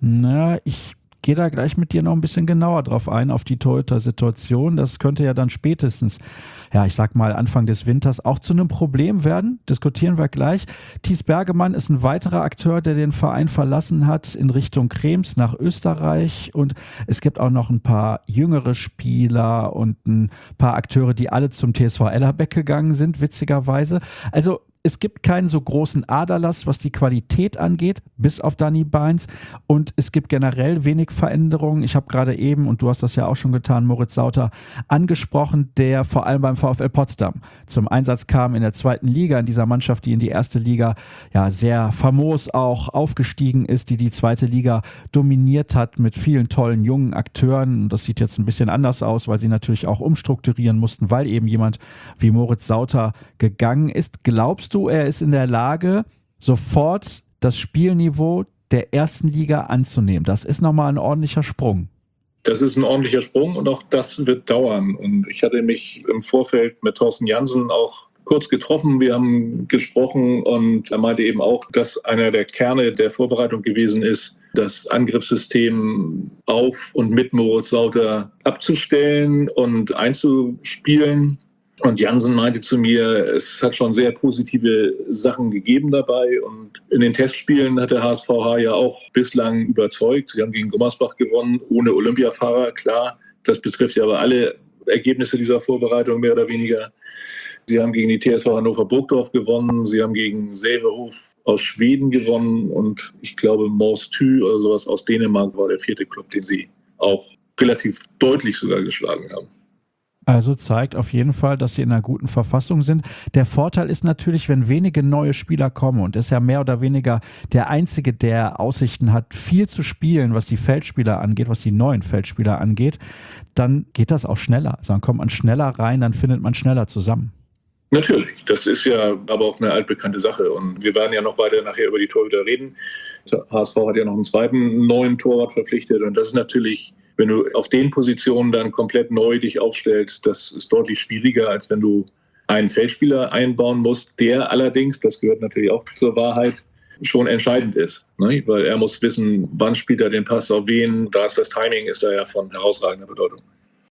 Na, ich gehe da gleich mit dir noch ein bisschen genauer drauf ein, auf die Torhüter-Situation. Das könnte ja dann spätestens, ja, ich sag mal Anfang des Winters auch zu einem Problem werden. Diskutieren wir gleich. Thies Bergemann ist ein weiterer Akteur, der den Verein verlassen hat in Richtung Krems nach Österreich. Und es gibt auch noch ein paar jüngere Spieler und ein paar Akteure, die alle zum T S V Ellerbeck gegangen sind, witzigerweise. Also es gibt keinen so großen Aderlass, was die Qualität angeht, bis auf Dani Bayens. Und es gibt generell wenig Veränderungen. Ich habe gerade eben, und du hast das ja auch schon getan, Moritz Sauter angesprochen, der vor allem beim VfL Potsdam zum Einsatz kam in der zweiten Liga, in dieser Mannschaft, die in die erste Liga ja sehr famos auch aufgestiegen ist, die die zweite Liga dominiert hat mit vielen tollen jungen Akteuren. Das sieht jetzt ein bisschen anders aus, weil sie natürlich auch umstrukturieren mussten, weil eben jemand wie Moritz Sauter gegangen ist. Glaubst du, er ist in der Lage, sofort das Spielniveau der ersten Liga anzunehmen? Das ist nochmal ein ordentlicher Sprung. Das ist ein ordentlicher Sprung und auch das wird dauern. Und ich hatte mich im Vorfeld mit Thorsten Jansen auch kurz getroffen. Wir haben gesprochen und er meinte eben auch, dass einer der Kerne der Vorbereitung gewesen ist, das Angriffssystem auf und mit Moritz Sauter abzustellen und einzuspielen. Und Jansen meinte zu mir, es hat schon sehr positive Sachen gegeben dabei. Und in den Testspielen hat der H S V H ja auch bislang überzeugt. Sie haben gegen Gummersbach gewonnen, ohne Olympiafahrer. Klar, das betrifft ja aber alle Ergebnisse dieser Vorbereitung mehr oder weniger. Sie haben gegen die T S V Hannover Burgdorf gewonnen. Sie haben gegen Sävehof aus Schweden gewonnen. Und ich glaube, Mors Thy oder sowas aus Dänemark war der vierte Club, den sie auch relativ deutlich sogar geschlagen haben. Also zeigt auf jeden Fall, dass sie in einer guten Verfassung sind. Der Vorteil ist natürlich, wenn wenige neue Spieler kommen und ist ja mehr oder weniger der Einzige, der Aussichten hat, viel zu spielen, was die Feldspieler angeht, was die neuen Feldspieler angeht, dann geht das auch schneller. Also dann kommt man schneller rein, dann findet man schneller zusammen. Natürlich, das ist ja aber auch eine altbekannte Sache und wir werden ja noch weiter nachher über die Torhüter reden. Der H S V hat ja noch einen zweiten neuen Torwart verpflichtet und das ist natürlich, wenn du auf den Positionen dann komplett neu dich aufstellst, das ist deutlich schwieriger, als wenn du einen Feldspieler einbauen musst, der allerdings, das gehört natürlich auch zur Wahrheit, schon entscheidend ist. Ne? Weil er muss wissen, wann spielt er den Pass auf wen, da ist das Timing, ist da ja von herausragender Bedeutung.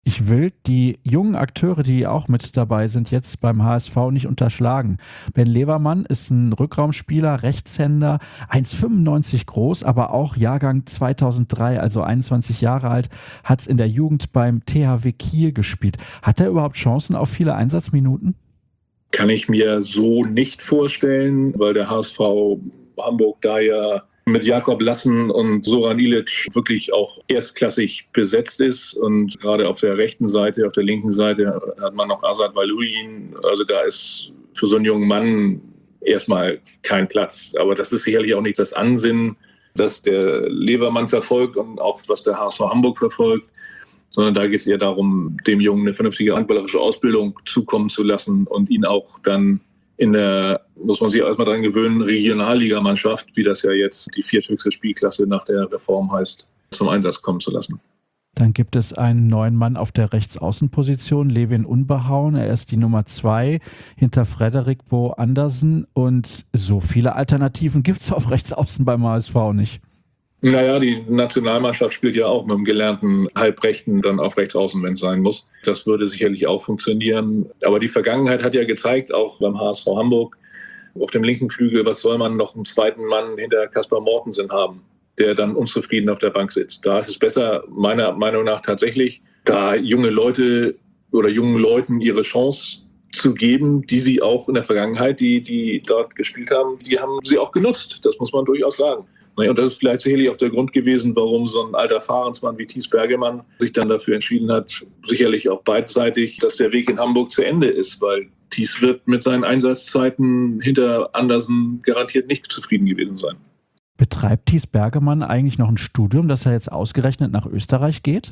Ich will die jungen Akteure, die auch mit dabei sind, jetzt beim H S V nicht unterschlagen. Ben Levermann ist ein Rückraumspieler, Rechtshänder, eins Komma fünfundneunzig groß, aber auch Jahrgang zweitausenddrei, also einundzwanzig Jahre alt, hat in der Jugend beim T H W Kiel gespielt. Hat er überhaupt Chancen auf viele Einsatzminuten? Kann ich mir so nicht vorstellen, weil der H S V Hamburg da ja mit Jakob Lassen und Zoran Ilic wirklich auch erstklassig besetzt ist. Und gerade auf der rechten Seite, auf der linken Seite hat man noch Azad Valuin. Also da ist für so einen jungen Mann erstmal kein Platz. Aber das ist sicherlich auch nicht das Ansinnen, das der Levermann verfolgt und auch was der H S V Hamburg verfolgt, sondern da geht es eher darum, dem Jungen eine vernünftige handballerische Ausbildung zukommen zu lassen und ihn auch dann in der, muss man sich erstmal dran gewöhnen, Regionalligamannschaft, wie das ja jetzt die vierthöchste Spielklasse nach der Reform heißt, zum Einsatz kommen zu lassen. Dann gibt es einen neuen Mann auf der Rechtsaußenposition, Levin Unbehauen. Er ist die Nummer zwei hinter Frederik Bo Andersen. Und so viele Alternativen gibt es auf Rechtsaußen beim H S V nicht. Naja, die Nationalmannschaft spielt ja auch mit dem gelernten Halbrechten dann auf Rechtsaußen, wenn es sein muss. Das würde sicherlich auch funktionieren. Aber die Vergangenheit hat ja gezeigt, auch beim H S V Hamburg, auf dem linken Flügel, was soll man noch einen zweiten Mann hinter Kaspar Mortensen haben, der dann unzufrieden auf der Bank sitzt. Da ist es besser, meiner Meinung nach tatsächlich, da junge Leute oder jungen Leuten ihre Chance zu geben, die sie auch in der Vergangenheit, die, die dort gespielt haben, die haben sie auch genutzt. Das muss man durchaus sagen. Und das ist vielleicht sicherlich auch der Grund gewesen, warum so ein alter Fahrensmann wie Thies Bergemann sich dann dafür entschieden hat, sicherlich auch beidseitig, dass der Weg in Hamburg zu Ende ist, weil Thies wird mit seinen Einsatzzeiten hinter Andersen garantiert nicht zufrieden gewesen sein. Betreibt Thies Bergemann eigentlich noch ein Studium, dass er jetzt ausgerechnet nach Österreich geht?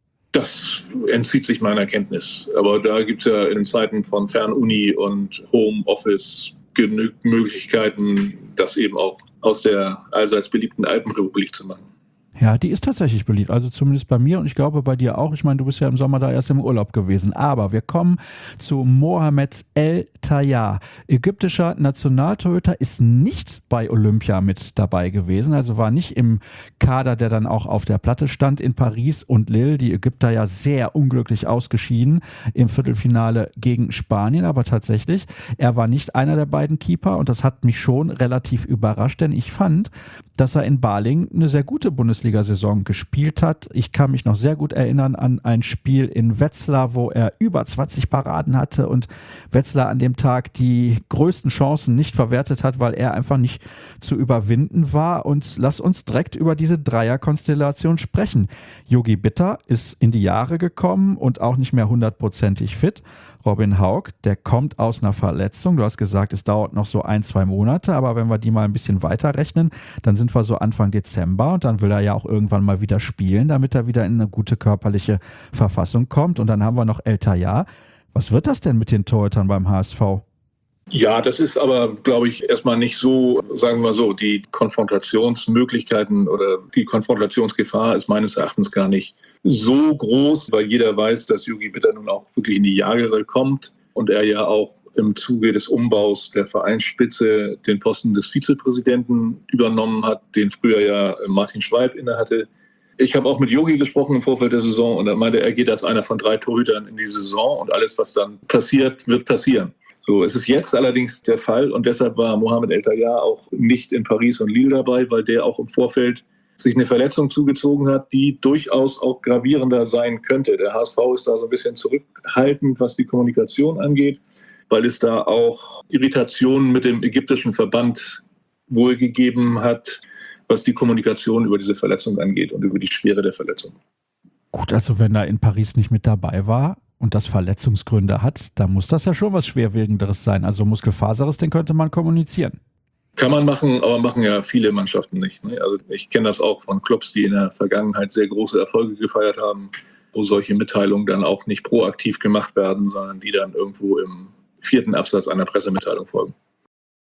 Das entzieht sich meiner Kenntnis. Aber da gibt es ja in Zeiten von Fernuni und Homeoffice genügend Möglichkeiten, das eben auch aus der allseits beliebten Alpenrepublik zu machen. Ja, die ist tatsächlich beliebt, also zumindest bei mir und ich glaube bei dir auch. Ich meine, du bist ja im Sommer da erst im Urlaub gewesen. Aber wir kommen zu Mohamed El Tayar. Ägyptischer Nationaltorhüter, ist nicht bei Olympia mit dabei gewesen, also war nicht im Kader, der dann auch auf der Platte stand in Paris und Lille. Die Ägypter ja sehr unglücklich ausgeschieden im Viertelfinale gegen Spanien, aber tatsächlich, er war nicht einer der beiden Keeper und das hat mich schon relativ überrascht, denn ich fand, dass er in Balingen eine sehr gute Bundesliga-Saison gespielt hat. Ich kann mich noch sehr gut erinnern an ein Spiel in Wetzlar, wo er über zwanzig Paraden hatte und Wetzlar an dem Tag die größten Chancen nicht verwertet hat, weil er einfach nicht zu überwinden war. Und lass uns direkt über diese Dreierkonstellation sprechen. Yogi Bitter ist in die Jahre gekommen und auch nicht mehr hundertprozentig fit. Robin Haug, der kommt aus einer Verletzung. Du hast gesagt, es dauert noch so ein, zwei Monate, aber wenn wir die mal ein bisschen weiter rechnen, dann sind wir so Anfang Dezember und dann will er ja auch irgendwann mal wieder spielen, damit er wieder in eine gute körperliche Verfassung kommt. Und dann haben wir noch El Tayar. Was wird das denn mit den Torhütern beim H S V? Ja, das ist aber, glaube ich, erstmal nicht so, sagen wir mal so, die Konfrontationsmöglichkeiten oder die Konfrontationsgefahr ist meines Erachtens gar nicht so groß, weil jeder weiß, dass Yogi Bitter nun auch wirklich in die Jahre kommt und er ja auch im Zuge des Umbaus der Vereinsspitze den Posten des Vizepräsidenten übernommen hat, den früher ja Martin Schweib innehatte. Ich habe auch mit Yogi gesprochen im Vorfeld der Saison und er meinte, er geht als einer von drei Torhütern in die Saison und alles, was dann passiert, wird passieren. So, es ist jetzt allerdings der Fall und deshalb war Mohamed El Tayar auch nicht in Paris und Lille dabei, weil der auch im Vorfeld sich eine Verletzung zugezogen hat, die durchaus auch gravierender sein könnte. Der H S V ist da so ein bisschen zurückhaltend, was die Kommunikation angeht, weil es da auch Irritationen mit dem ägyptischen Verband wohl gegeben hat, was die Kommunikation über diese Verletzung angeht und über die Schwere der Verletzung. Gut, also wenn er in Paris nicht mit dabei war und das Verletzungsgründe hat, dann muss das ja schon was Schwerwiegenderes sein. Also Muskelfaserriss, den könnte man kommunizieren. Kann man machen, aber machen ja viele Mannschaften nicht. Also ich kenne das auch von Clubs, die in der Vergangenheit sehr große Erfolge gefeiert haben, wo solche Mitteilungen dann auch nicht proaktiv gemacht werden, sondern die dann irgendwo im vierten Absatz einer Pressemitteilung folgen.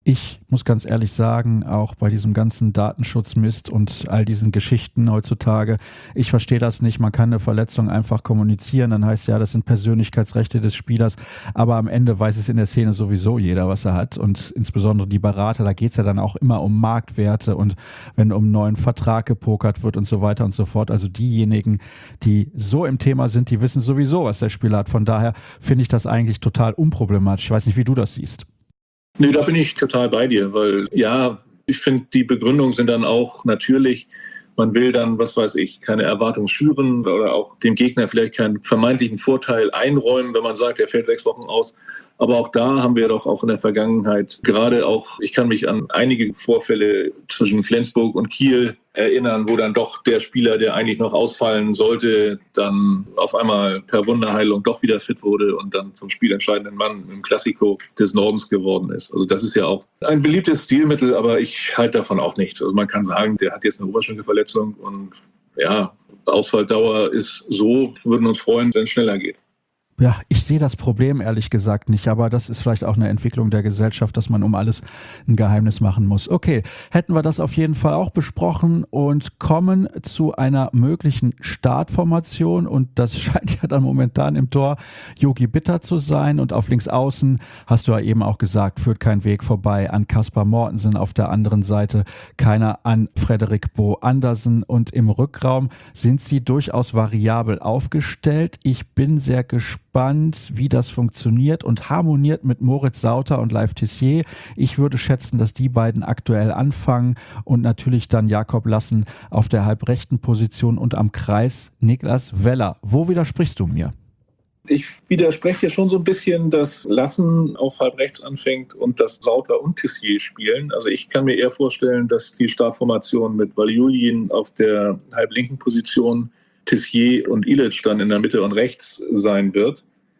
Ich muss ganz ehrlich sagen, auch bei diesem ganzen Datenschutzmist und all diesen Geschichten heutzutage, ich verstehe das nicht. Man kann eine Verletzung einfach kommunizieren, dann heißt ja, das sind Persönlichkeitsrechte des Spielers, aber am Ende weiß es in der Szene sowieso jeder, was er hat, und insbesondere die Berater, da geht es ja dann auch immer um Marktwerte und wenn um einen neuen Vertrag gepokert wird und so weiter und so fort. Also diejenigen, die so im Thema sind, die wissen sowieso, was der Spieler hat. Von daher finde ich das eigentlich total unproblematisch. Ich weiß nicht, wie du das siehst. Nee, da bin ich total bei dir, weil ja, ich finde, die Begründungen sind dann auch natürlich, man will dann, was weiß ich, keine Erwartung schüren oder auch dem Gegner vielleicht keinen vermeintlichen Vorteil einräumen, wenn man sagt, er fällt sechs Wochen aus. Aber auch da haben wir doch auch in der Vergangenheit, gerade auch, ich kann mich an einige Vorfälle zwischen Flensburg und Kiel erinnern, wo dann doch der Spieler, der eigentlich noch ausfallen sollte, dann auf einmal per Wunderheilung doch wieder fit wurde und dann zum spielentscheidenden Mann im Klassiko des Nordens geworden ist. Also das ist ja auch ein beliebtes Stilmittel, aber ich halte davon auch nichts. Also man kann sagen, der hat jetzt eine Oberschenkelverletzung und ja, Ausfalldauer ist so, würden uns freuen, wenn es schneller geht. Ja, ich sehe das Problem ehrlich gesagt nicht, aber das ist vielleicht auch eine Entwicklung der Gesellschaft, dass man um alles ein Geheimnis machen muss. Okay, hätten wir das auf jeden Fall auch besprochen und kommen zu einer möglichen Startformation, und das scheint ja dann momentan im Tor Yogi Bitter zu sein, und auf links außen, hast du ja eben auch gesagt, führt kein Weg vorbei an Kaspar Mortensen, auf der anderen Seite keiner an Frederik Bo Andersen, und im Rückraum sind sie durchaus variabel aufgestellt. Ich bin sehr gespannt, Spannend, wie das funktioniert und harmoniert mit Moritz Sauter und Leif Tissier. Ich würde schätzen, dass die beiden aktuell anfangen, und natürlich dann Jakob Lassen auf der halbrechten Position und am Kreis Niklas Weller. Wo widersprichst du mir? Ich widerspreche schon so ein bisschen, dass Lassen auf halb rechts anfängt und dass Sauter und Tissier spielen. Also ich kann mir eher vorstellen, dass die Startformation mit Valjulin auf der halblinken Position, Tissier und Ilic dann in der Mitte und rechts sein wird,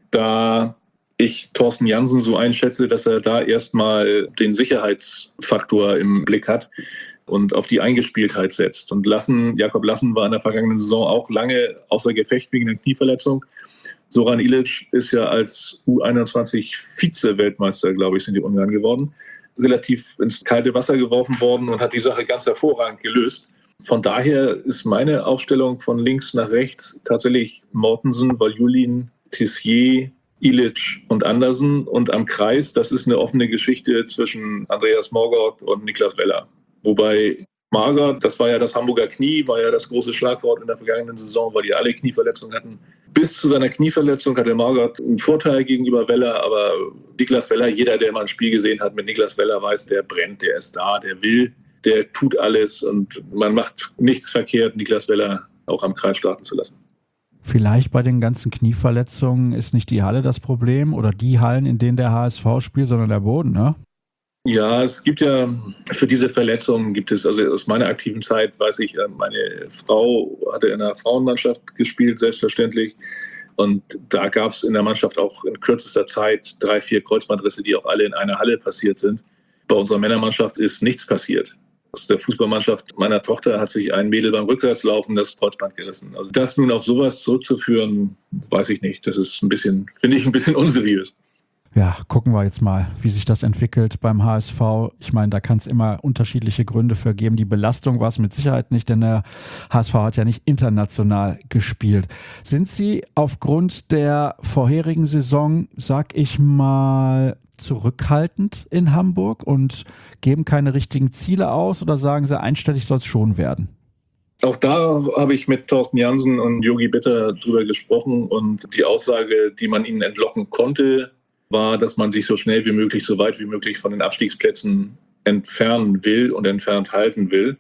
da ich Thorsten Jansen so einschätze, dass er da erstmal den Sicherheitsfaktor im Blick hat und auf die Eingespieltheit setzt. Und Lassen, Jakob Lassen war in der vergangenen Saison auch lange außer Gefecht wegen einer Knieverletzung. Zoran Ilic ist ja als U einundzwanzig Vize-Weltmeister, glaube ich, sind die Ungarn geworden, relativ ins kalte Wasser geworfen worden und hat die Sache ganz hervorragend gelöst. Von daher ist meine Aufstellung von links nach rechts tatsächlich Mortensen, Valjulin, Tissier, Ilic und Andersen, und am Kreis, das ist eine offene Geschichte zwischen Andreas Morgott und Niklas Weller. Wobei Margot, das war ja das Hamburger Knie, war ja das große Schlagwort in der vergangenen Saison, weil die alle Knieverletzungen hatten. Bis zu seiner Knieverletzung hatte Margot einen Vorteil gegenüber Weller, aber Niklas Weller, jeder, der mal ein Spiel gesehen hat mit Niklas Weller, weiß, der brennt, der ist da, der will. Der tut alles und man macht nichts verkehrt, Niklas Weller auch am Kreis starten zu lassen. Vielleicht bei den ganzen Knieverletzungen ist nicht die Halle das Problem oder die Hallen, in denen der H S V spielt, sondern der Boden, ne? Ja, es gibt ja für diese Verletzungen gibt es, also aus meiner aktiven Zeit weiß ich, meine Frau hatte in einer Frauenmannschaft gespielt, selbstverständlich. Und da gab es in der Mannschaft auch in kürzester Zeit drei, vier Kreuzbandrisse, die auch alle in einer Halle passiert sind. Bei unserer Männermannschaft ist nichts passiert. Aus der Fußballmannschaft meiner Tochter hat sich ein Mädel beim Rückwärtslaufen das Kreuzband gerissen. Also das nun auf sowas zurückzuführen, weiß ich nicht. Das ist ein bisschen, finde ich, ein bisschen unseriös. Ja, gucken wir jetzt mal, wie sich das entwickelt beim H S V. Ich meine, da kann es immer unterschiedliche Gründe für geben. Die Belastung war es mit Sicherheit nicht, denn der H S V hat ja nicht international gespielt. Sind Sie aufgrund der vorherigen Saison, sag ich mal, zurückhaltend in Hamburg und geben keine richtigen Ziele aus, oder sagen Sie, einstellig soll es schon werden? Auch da habe ich mit Thorsten Jansen und Yogi Bitter drüber gesprochen, und die Aussage, die man ihnen entlocken konnte, war, dass man sich so schnell wie möglich, so weit wie möglich von den Abstiegsplätzen entfernen will und entfernt halten will.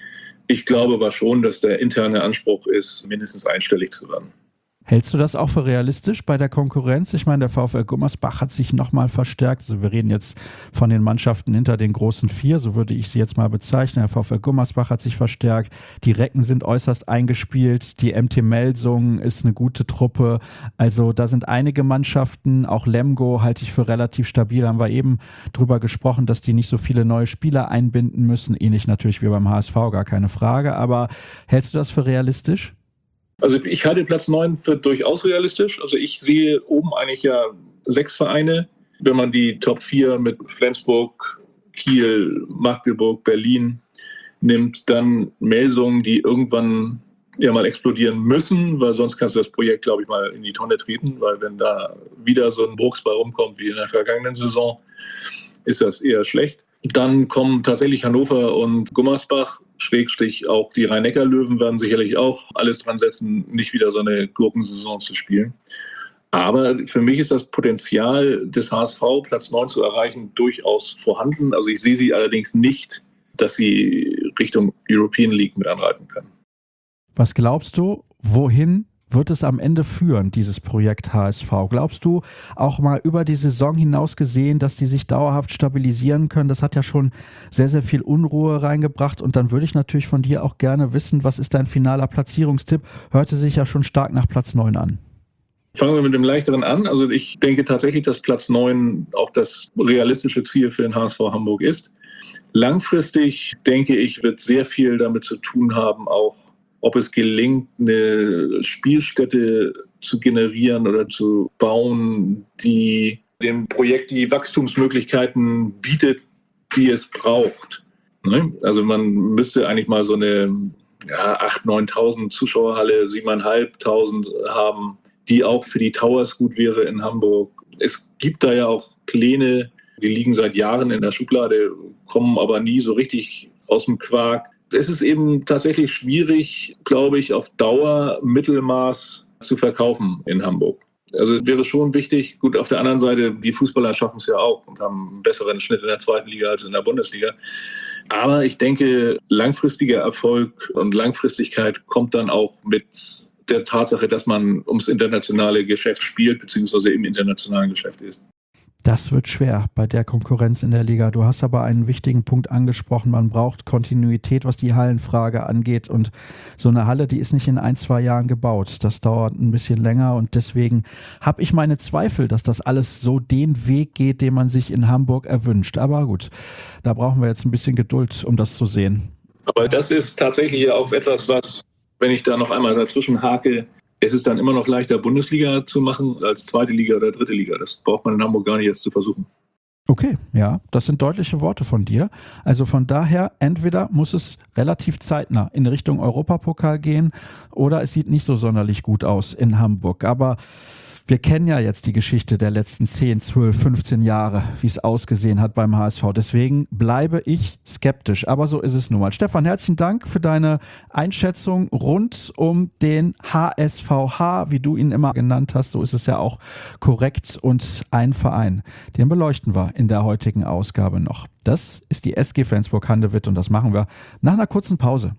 Ich glaube aber schon, dass der interne Anspruch ist, mindestens einstellig zu werden. Hältst du das auch für realistisch bei der Konkurrenz? Ich meine, der VfL Gummersbach hat sich nochmal verstärkt. Also wir reden jetzt von den Mannschaften hinter den großen vier, so würde ich sie jetzt mal bezeichnen. Der VfL Gummersbach hat sich verstärkt. Die Recken sind äußerst eingespielt. Die M T Melsungen ist eine gute Truppe. Also da sind einige Mannschaften, auch Lemgo halte ich für relativ stabil. Haben wir eben drüber gesprochen, dass die nicht so viele neue Spieler einbinden müssen. Ähnlich natürlich wie beim H S V, gar keine Frage. Aber hältst du das für realistisch? Also ich halte Platz neun für durchaus realistisch. Also ich sehe oben eigentlich ja sechs Vereine. Wenn man die Top vier mit Flensburg, Kiel, Magdeburg, Berlin nimmt, dann Melsungen, die irgendwann ja mal explodieren müssen, weil sonst kannst du das Projekt, glaube ich, mal in die Tonne treten, weil wenn da wieder so ein Burgs bei rumkommt wie in der vergangenen Saison, ist das eher schlecht. Dann kommen tatsächlich Hannover und Gummersbach, Schrägstrich auch die Rhein-Neckar-Löwen werden sicherlich auch alles dran setzen, nicht wieder so eine Gurkensaison zu spielen. Aber für mich ist das Potenzial des H S V, Platz neun zu erreichen, durchaus vorhanden. Also ich sehe sie allerdings nicht, dass sie Richtung European League mit anreiten können. Was glaubst du, wohin wird es am Ende führen, dieses Projekt H S V? Glaubst du auch mal über die Saison hinaus gesehen, dass die sich dauerhaft stabilisieren können? Das hat ja schon sehr, sehr viel Unruhe reingebracht. Und dann würde ich natürlich von dir auch gerne wissen, was ist dein finaler Platzierungstipp? Hörte sich ja schon stark nach Platz neun an. Fangen wir mit dem Leichteren an. Also ich denke tatsächlich, dass Platz neun auch das realistische Ziel für den H S V Hamburg ist. Langfristig, denke ich, wird sehr viel damit zu tun haben, auch ob es gelingt, eine Spielstätte zu generieren oder zu bauen, die dem Projekt die Wachstumsmöglichkeiten bietet, die es braucht. Also man müsste eigentlich mal so eine ja, achttausend, neuntausend Zuschauerhalle, siebentausendfünfhundert haben, die auch für die Towers gut wäre in Hamburg. Es gibt da ja auch Pläne, die liegen seit Jahren in der Schublade, kommen aber nie so richtig aus dem Quark. Es ist eben tatsächlich schwierig, glaube ich, auf Dauer Mittelmaß zu verkaufen in Hamburg. Also es wäre schon wichtig, gut, auf der anderen Seite, die Fußballer schaffen es ja auch und haben einen besseren Schnitt in der zweiten Liga als in der Bundesliga. Aber ich denke, langfristiger Erfolg und Langfristigkeit kommt dann auch mit der Tatsache, dass man ums internationale Geschäft spielt, beziehungsweise im internationalen Geschäft ist. Das wird schwer bei der Konkurrenz in der Liga. Du hast aber einen wichtigen Punkt angesprochen. Man braucht Kontinuität, was die Hallenfrage angeht. Und so eine Halle, die ist nicht in ein, zwei Jahren gebaut. Das dauert ein bisschen länger. Und deswegen habe ich meine Zweifel, dass das alles so den Weg geht, den man sich in Hamburg erwünscht. Aber gut, da brauchen wir jetzt ein bisschen Geduld, um das zu sehen. Aber das ist tatsächlich auch etwas, was, wenn ich da noch einmal dazwischen hake, es ist dann immer noch leichter, Bundesliga zu machen als zweite Liga oder dritte Liga. Das braucht man in Hamburg gar nicht jetzt zu versuchen. Okay, ja, das sind deutliche Worte von dir. Also von daher, entweder muss es relativ zeitnah in Richtung Europapokal gehen oder es sieht nicht so sonderlich gut aus in Hamburg. Aber wir kennen ja jetzt die Geschichte der letzten zehn, zwölf, fünfzehn Jahre, wie es ausgesehen hat beim H S V. Deswegen bleibe ich skeptisch. Aber so ist es nun mal. Stefan, herzlichen Dank für deine Einschätzung rund um den H S V H, wie du ihn immer genannt hast. So ist es ja auch korrekt und ein Verein. Den beleuchten wir in der heutigen Ausgabe noch. Das ist die S G Flensburg-Handewitt und das machen wir nach einer kurzen Pause.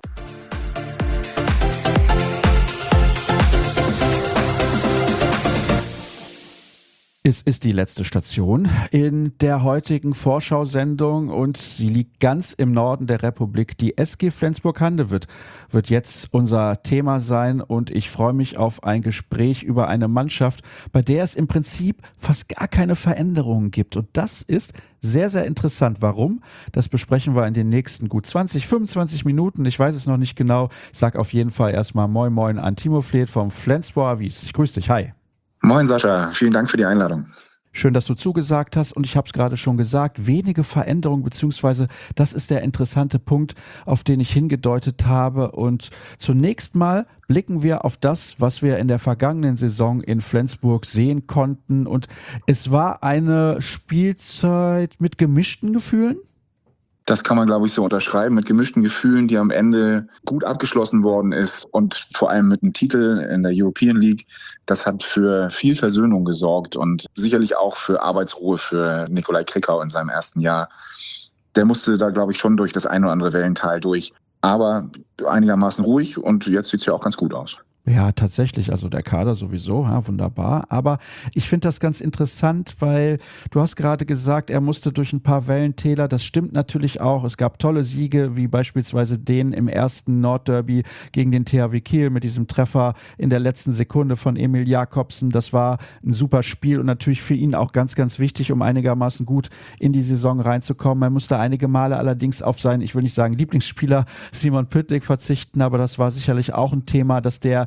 Es ist die letzte Station in der heutigen Vorschau-Sendung und sie liegt ganz im Norden der Republik. Die S G Flensburg-Handewitt wird jetzt unser Thema sein und ich freue mich auf ein Gespräch über eine Mannschaft, bei der es im Prinzip fast gar keine Veränderungen gibt. Und das ist sehr, sehr interessant. Warum? Das besprechen wir in den nächsten gut zwanzig, fünfundzwanzig Minuten. Ich weiß es noch nicht genau. Ich sage auf jeden Fall erstmal Moin Moin an Timo Fleet vom Flensburger Avis. Ich grüße dich. Hi. Moin Sascha, vielen Dank für die Einladung. Schön, dass du zugesagt hast und ich habe es gerade schon gesagt, wenige Veränderungen, beziehungsweise das ist der interessante Punkt, auf den ich hingedeutet habe. Und zunächst mal blicken wir auf das, was wir in der vergangenen Saison in Flensburg sehen konnten. Und es war eine Spielzeit mit gemischten Gefühlen. Das kann man, glaube ich, so unterschreiben, mit gemischten Gefühlen, die am Ende gut abgeschlossen worden ist und vor allem mit einem Titel in der European League. Das hat für viel Versöhnung gesorgt und sicherlich auch für Arbeitsruhe für Nikolai Krickau in seinem ersten Jahr. Der musste da, glaube ich, schon durch das ein oder andere Wellental durch, aber einigermaßen ruhig und jetzt sieht es ja auch ganz gut aus. Ja, tatsächlich, also der Kader sowieso, ja, wunderbar. Aber ich finde das ganz interessant, weil du hast gerade gesagt, er musste durch ein paar Wellentäler. Das stimmt natürlich auch. Es gab tolle Siege, wie beispielsweise den im ersten Nordderby gegen den T H W Kiel mit diesem Treffer in der letzten Sekunde von Emil Jakobsen. Das war ein super Spiel und natürlich für ihn auch ganz, ganz wichtig, um einigermaßen gut in die Saison reinzukommen. Er musste einige Male allerdings auf seinen, ich will nicht sagen Lieblingsspieler Simon Püttlik verzichten, aber das war sicherlich auch ein Thema, dass der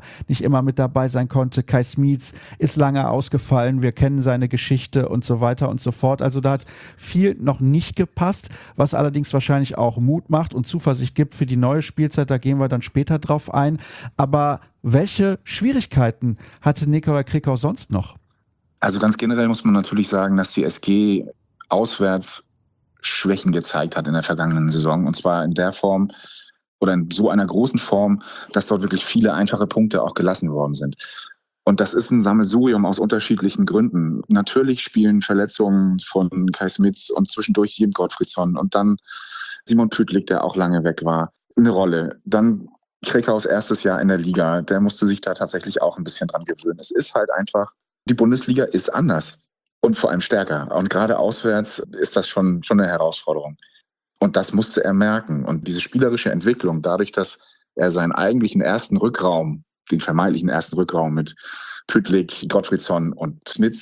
nicht immer mit dabei sein konnte. Kai Smits ist lange ausgefallen, wir kennen seine Geschichte und so weiter und so fort. Also da hat viel noch nicht gepasst, was allerdings wahrscheinlich auch Mut macht und Zuversicht gibt für die neue Spielzeit. Da gehen wir dann später drauf ein. Aber welche Schwierigkeiten hatte Nikola Krikau sonst noch? Also ganz generell muss man natürlich sagen, dass die S G auswärts Schwächen gezeigt hat in der vergangenen Saison. Und zwar in der Form oder in so einer großen Form, dass dort wirklich viele einfache Punkte auch gelassen worden sind. Und das ist ein Sammelsurium aus unterschiedlichen Gründen. Natürlich spielen Verletzungen von Kai Smits und zwischendurch Jim Gottfriedson und dann Simon Pütlik, der auch lange weg war, eine Rolle. Dann Krikaus erstes Jahr in der Liga, der musste sich da tatsächlich auch ein bisschen dran gewöhnen. Es ist halt einfach, die Bundesliga ist anders. Und vor allem stärker. Und gerade auswärts ist das schon, schon eine Herausforderung. Und das musste er merken. Und diese spielerische Entwicklung, dadurch, dass er seinen eigentlichen ersten Rückraum, den vermeintlichen ersten Rückraum mit Pütlik, Gottfriedson und Smits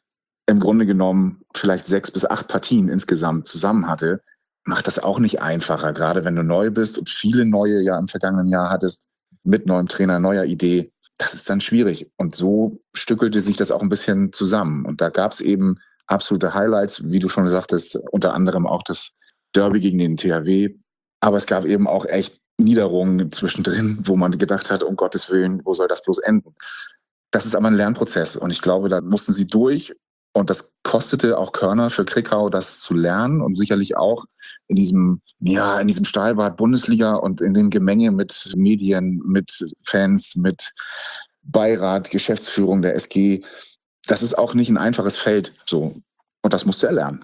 im Grunde genommen vielleicht sechs bis acht Partien insgesamt zusammen hatte, macht das auch nicht einfacher. Gerade wenn du neu bist und viele neue ja im vergangenen Jahr hattest, mit neuem Trainer, neuer Idee, das ist dann schwierig. Und so stückelte sich das auch ein bisschen zusammen. Und da gab es eben absolute Highlights, wie du schon sagtest, unter anderem auch das Derby gegen den T H W. Aber es gab eben auch echt Niederungen zwischendrin, wo man gedacht hat, um Gottes Willen, wo soll das bloß enden? Das ist aber ein Lernprozess. Und ich glaube, da mussten sie durch. Und das kostete auch Körner für Krikau, das zu lernen und sicherlich auch in diesem, ja, in diesem Stahlbad Bundesliga und in dem Gemenge mit Medien, mit Fans, mit Beirat, Geschäftsführung der S G. Das ist auch nicht ein einfaches Feld, so. Und das musste er lernen.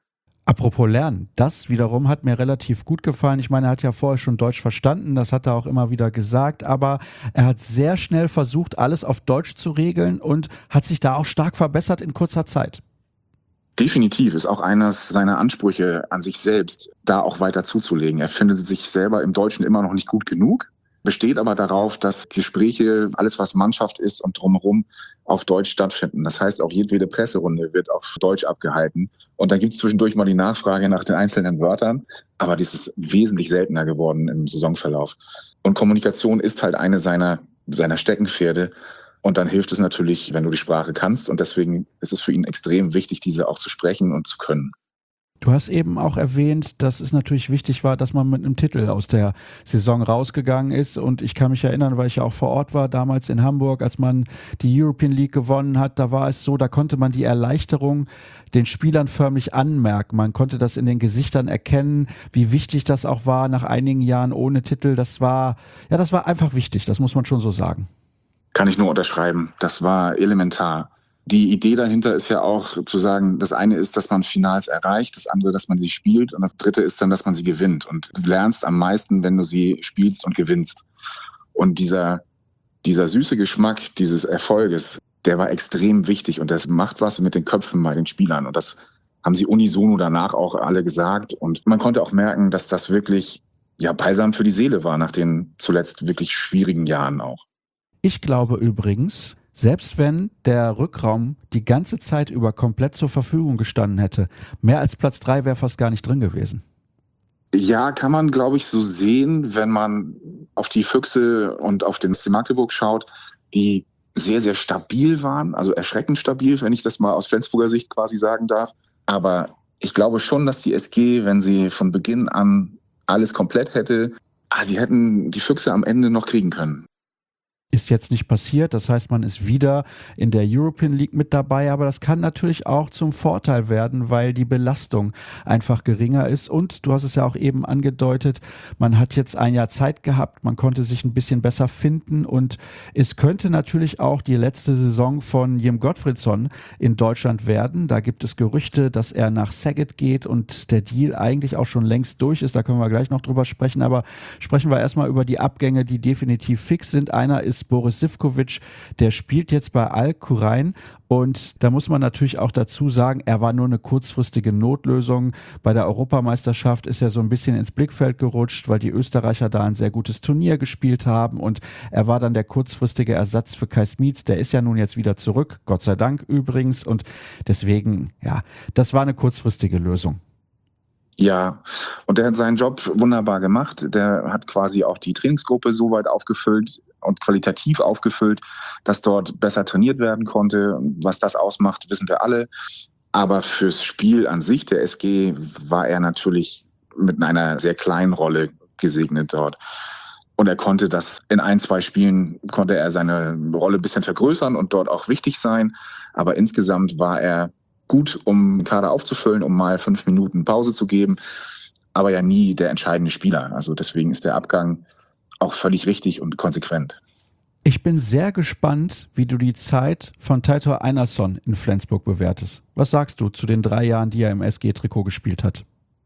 Apropos Lernen, das wiederum hat mir relativ gut gefallen. Ich meine, er hat ja vorher schon Deutsch verstanden, das hat er auch immer wieder gesagt, aber er hat sehr schnell versucht, alles auf Deutsch zu regeln und hat sich da auch stark verbessert in kurzer Zeit. Definitiv ist auch eines seiner Ansprüche an sich selbst, da auch weiter zuzulegen. Er findet sich selber im Deutschen immer noch nicht gut genug, besteht aber darauf, dass Gespräche, alles was Mannschaft ist und drumherum, auf Deutsch stattfinden. Das heißt, auch jedwede Presserunde wird auf Deutsch abgehalten. Und dann gibt es zwischendurch mal die Nachfrage nach den einzelnen Wörtern, aber das ist wesentlich seltener geworden im Saisonverlauf. Und Kommunikation ist halt eine seiner, seiner Steckenpferde. Und dann hilft es natürlich, wenn du die Sprache kannst. Und deswegen ist es für ihn extrem wichtig, diese auch zu sprechen und zu können. Du hast eben auch erwähnt, dass es natürlich wichtig war, dass man mit einem Titel aus der Saison rausgegangen ist. Und ich kann mich erinnern, weil ich ja auch vor Ort war, damals in Hamburg, als man die European League gewonnen hat, da war es so, da konnte man die Erleichterung den Spielern förmlich anmerken. Man konnte das in den Gesichtern erkennen, wie wichtig das auch war nach einigen Jahren ohne Titel. Das war, ja, das war einfach wichtig, das muss man schon so sagen. Kann ich nur unterschreiben. Das war elementar. Die Idee dahinter ist ja auch zu sagen, das eine ist, dass man Finals erreicht, das andere, dass man sie spielt und das dritte ist dann, dass man sie gewinnt. Und du lernst am meisten, wenn du sie spielst und gewinnst. Und dieser, dieser süße Geschmack dieses Erfolges, der war extrem wichtig und das macht was mit den Köpfen bei den Spielern. Und das haben sie unisono danach auch alle gesagt. Und man konnte auch merken, dass das wirklich ja, Balsam für die Seele war nach den zuletzt wirklich schwierigen Jahren auch. Ich glaube übrigens, selbst wenn der Rückraum die ganze Zeit über komplett zur Verfügung gestanden hätte, mehr als Platz drei wäre fast gar nicht drin gewesen. Ja, kann man, glaube ich, so sehen, wenn man auf die Füchse und auf den S C Magdeburg schaut, die sehr, sehr stabil waren, also erschreckend stabil, wenn ich das mal aus Flensburger Sicht quasi sagen darf. Aber ich glaube schon, dass die S G, wenn sie von Beginn an alles komplett hätte, ah, sie hätten die Füchse am Ende noch kriegen können. Ist jetzt nicht passiert, das heißt, man ist wieder in der European League mit dabei, aber das kann natürlich auch zum Vorteil werden, weil die Belastung einfach geringer ist und du hast es ja auch eben angedeutet, man hat jetzt ein Jahr Zeit gehabt, man konnte sich ein bisschen besser finden und es könnte natürlich auch die letzte Saison von Jim Gottfriedson in Deutschland werden. Da gibt es Gerüchte, dass er nach Saget geht und der Deal eigentlich auch schon längst durch ist, da können wir gleich noch drüber sprechen, aber sprechen wir erstmal über die Abgänge, die definitiv fix sind. Einer ist Boris Sivkovic, der spielt jetzt bei Al-Qurain und da muss man natürlich auch dazu sagen, er war nur eine kurzfristige Notlösung. Bei der Europameisterschaft ist er so ein bisschen ins Blickfeld gerutscht, weil die Österreicher da ein sehr gutes Turnier gespielt haben und er war dann der kurzfristige Ersatz für Kai Smits. Der ist ja nun jetzt wieder zurück, Gott sei Dank übrigens und deswegen, ja, das war eine kurzfristige Lösung. Ja, und der hat seinen Job wunderbar gemacht. Der hat quasi auch die Trainingsgruppe so weit aufgefüllt, und qualitativ aufgefüllt, dass dort besser trainiert werden konnte. Was das ausmacht, wissen wir alle. Aber fürs Spiel an sich der S G war er natürlich mit einer sehr kleinen Rolle gesegnet dort. Und er konnte das in ein, zwei Spielen, konnte er seine Rolle ein bisschen vergrößern und dort auch wichtig sein. Aber insgesamt war er gut, um den Kader aufzufüllen, um mal fünf Minuten Pause zu geben. Aber ja nie der entscheidende Spieler. Also deswegen ist der Abgang auch völlig richtig und konsequent. Ich bin sehr gespannt, wie du die Zeit von Teitur Einarsson in Flensburg bewertest. Was sagst du zu den drei Jahren, die er im S G-Trikot gespielt hat?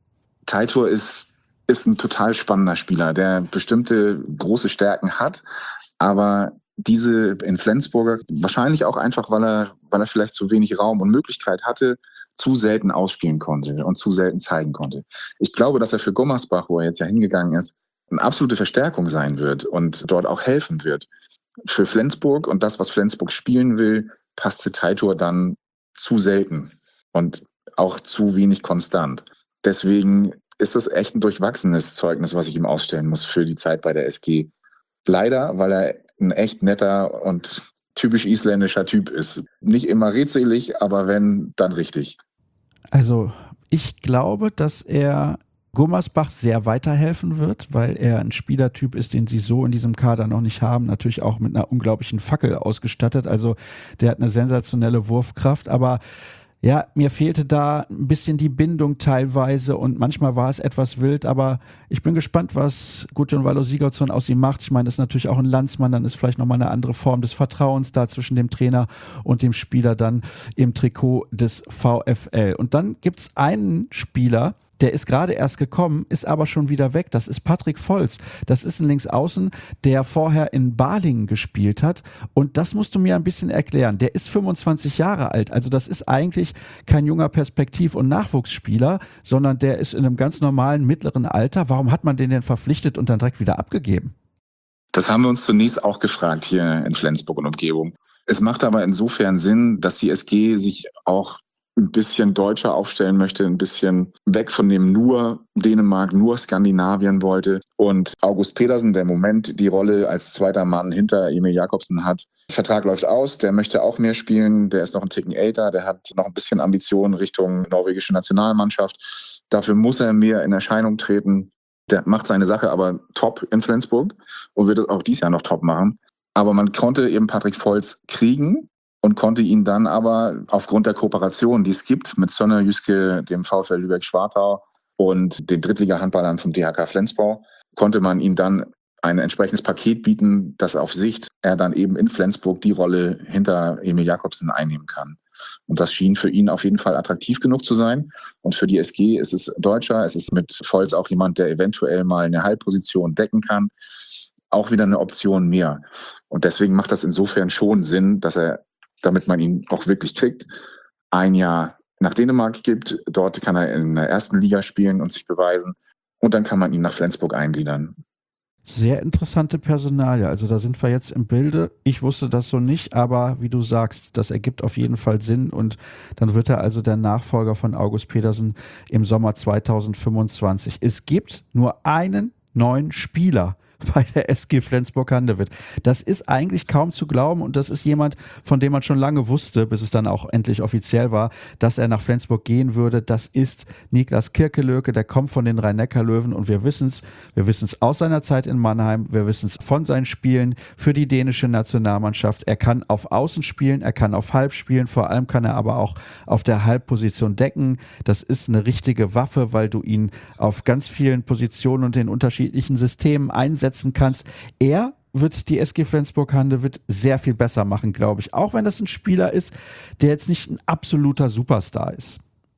Teitur ist ist ein total spannender Spieler, der bestimmte große Stärken hat, aber diese in Flensburg wahrscheinlich auch einfach, weil er, weil er vielleicht zu wenig Raum und Möglichkeit hatte, zu selten ausspielen konnte und zu selten zeigen konnte. Ich glaube, dass er für Gummersbach, wo er jetzt ja hingegangen ist, eine absolute Verstärkung sein wird und dort auch helfen wird. Für Flensburg und das, was Flensburg spielen will, passte Teitur dann zu selten und auch zu wenig konstant. Deswegen ist das echt ein durchwachsenes Zeugnis, was ich ihm ausstellen muss für die Zeit bei der S G. Leider, weil er ein echt netter und typisch isländischer Typ ist. Nicht immer redselig, aber wenn, dann richtig. Also ich glaube, dass er Gummersbach sehr weiterhelfen wird, weil er ein Spielertyp ist, den sie so in diesem Kader noch nicht haben. Natürlich auch mit einer unglaublichen Fackel ausgestattet. Also der hat eine sensationelle Wurfkraft, aber ja, mir fehlte da ein bisschen die Bindung teilweise und manchmal war es etwas wild, aber ich bin gespannt, was Gudjon Valur Sigurdsson aus ihm macht. Ich meine, das ist natürlich auch ein Landsmann, dann ist vielleicht nochmal eine andere Form des Vertrauens da zwischen dem Trainer und dem Spieler dann im Trikot des VfL. Und dann gibt's einen Spieler, der ist gerade erst gekommen, ist aber schon wieder weg. Das ist Patrick Volz. Das ist ein Linksaußen, der vorher in Balingen gespielt hat. Und das musst du mir ein bisschen erklären. Der ist fünfundzwanzig Jahre alt. Also das ist eigentlich kein junger Perspektiv- und Nachwuchsspieler, sondern der ist in einem ganz normalen mittleren Alter. Warum hat man den denn verpflichtet und dann direkt wieder abgegeben? Das haben wir uns zunächst auch gefragt hier in Flensburg und Umgebung. Es macht aber insofern Sinn, dass die S G sich auch ein bisschen deutscher aufstellen möchte, ein bisschen weg von dem nur Dänemark, nur Skandinavien wollte. Und August Pedersen, der im Moment die Rolle als zweiter Mann hinter Emil Jakobsen hat, der Vertrag läuft aus, der möchte auch mehr spielen, der ist noch ein Ticken älter, der hat noch ein bisschen Ambitionen Richtung norwegische Nationalmannschaft. Dafür muss er mehr in Erscheinung treten. Der macht seine Sache aber top in Flensburg und wird es auch dieses Jahr noch top machen. Aber man konnte eben Patrick Volz kriegen und konnte ihn dann aber aufgrund der Kooperation, die es gibt mit Sönner Jyske, dem VfL Lübeck-Schwartau und den Drittliga-Handballern vom D H K Flensburg, konnte man ihm dann ein entsprechendes Paket bieten, das auf Sicht er dann eben in Flensburg die Rolle hinter Emil Jakobsen einnehmen kann. Und das schien für ihn auf jeden Fall attraktiv genug zu sein. Und für die S G ist es Deutscher, es ist mit Volz auch jemand, der eventuell mal eine Halbposition decken kann. Auch wieder eine Option mehr. Und deswegen macht das insofern schon Sinn, dass er, damit man ihn auch wirklich kriegt, ein Jahr nach Dänemark gibt. Dort kann er in der ersten Liga spielen und sich beweisen. Und dann kann man ihn nach Flensburg eingliedern. Sehr interessante Personalie. Also da sind wir jetzt im Bilde. Ich wusste das so nicht, aber wie du sagst, das ergibt auf jeden Fall Sinn. Und dann wird er also der Nachfolger von August Pedersen im Sommer zweitausendfünfundzwanzig. Es gibt nur einen neuen Spieler bei der S G Flensburg-Handewitt. Das ist eigentlich kaum zu glauben und das ist jemand, von dem man schon lange wusste, bis es dann auch endlich offiziell war, dass er nach Flensburg gehen würde. Das ist Niklas Kirkelöke, der kommt von den Rhein-Neckar-Löwen und wir wissen es, wir wissen es aus seiner Zeit in Mannheim, wir wissen es von seinen Spielen für die dänische Nationalmannschaft. Er kann auf Außen spielen, er kann auf Halb spielen, vor allem kann er aber auch auf der Halbposition decken. Das ist eine richtige Waffe, weil du ihn auf ganz vielen Positionen und in unterschiedlichen Systemen einsetzt kannst. Er wird die S G Flensburg-Handewitt sehr viel besser machen, glaube ich. Auch wenn das ein Spieler ist, der jetzt nicht ein absoluter Superstar ist.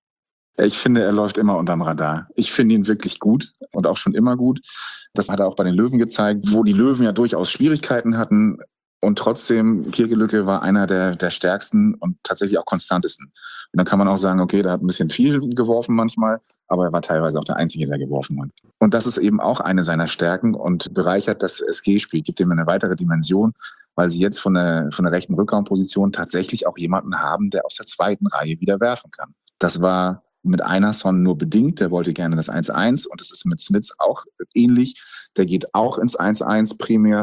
Ich finde, er läuft immer unterm Radar. Ich finde ihn wirklich gut und auch schon immer gut. Das hat er auch bei den Löwen gezeigt, wo die Löwen ja durchaus Schwierigkeiten hatten. Und trotzdem, Kirkelöke war einer der, der stärksten und tatsächlich auch konstantesten. Und dann kann man auch sagen, okay, der hat ein bisschen viel geworfen manchmal, aber er war teilweise auch der Einzige, der geworfen hat. Und das ist eben auch eine seiner Stärken und bereichert das S G-Spiel, gibt ihm eine weitere Dimension, weil sie jetzt von der, von der rechten Rückraumposition tatsächlich auch jemanden haben, der aus der zweiten Reihe wieder werfen kann. Das war mit Einarsson nur bedingt, der wollte gerne das eins eins und das ist mit Smits auch ähnlich. Der geht auch ins eins eins primär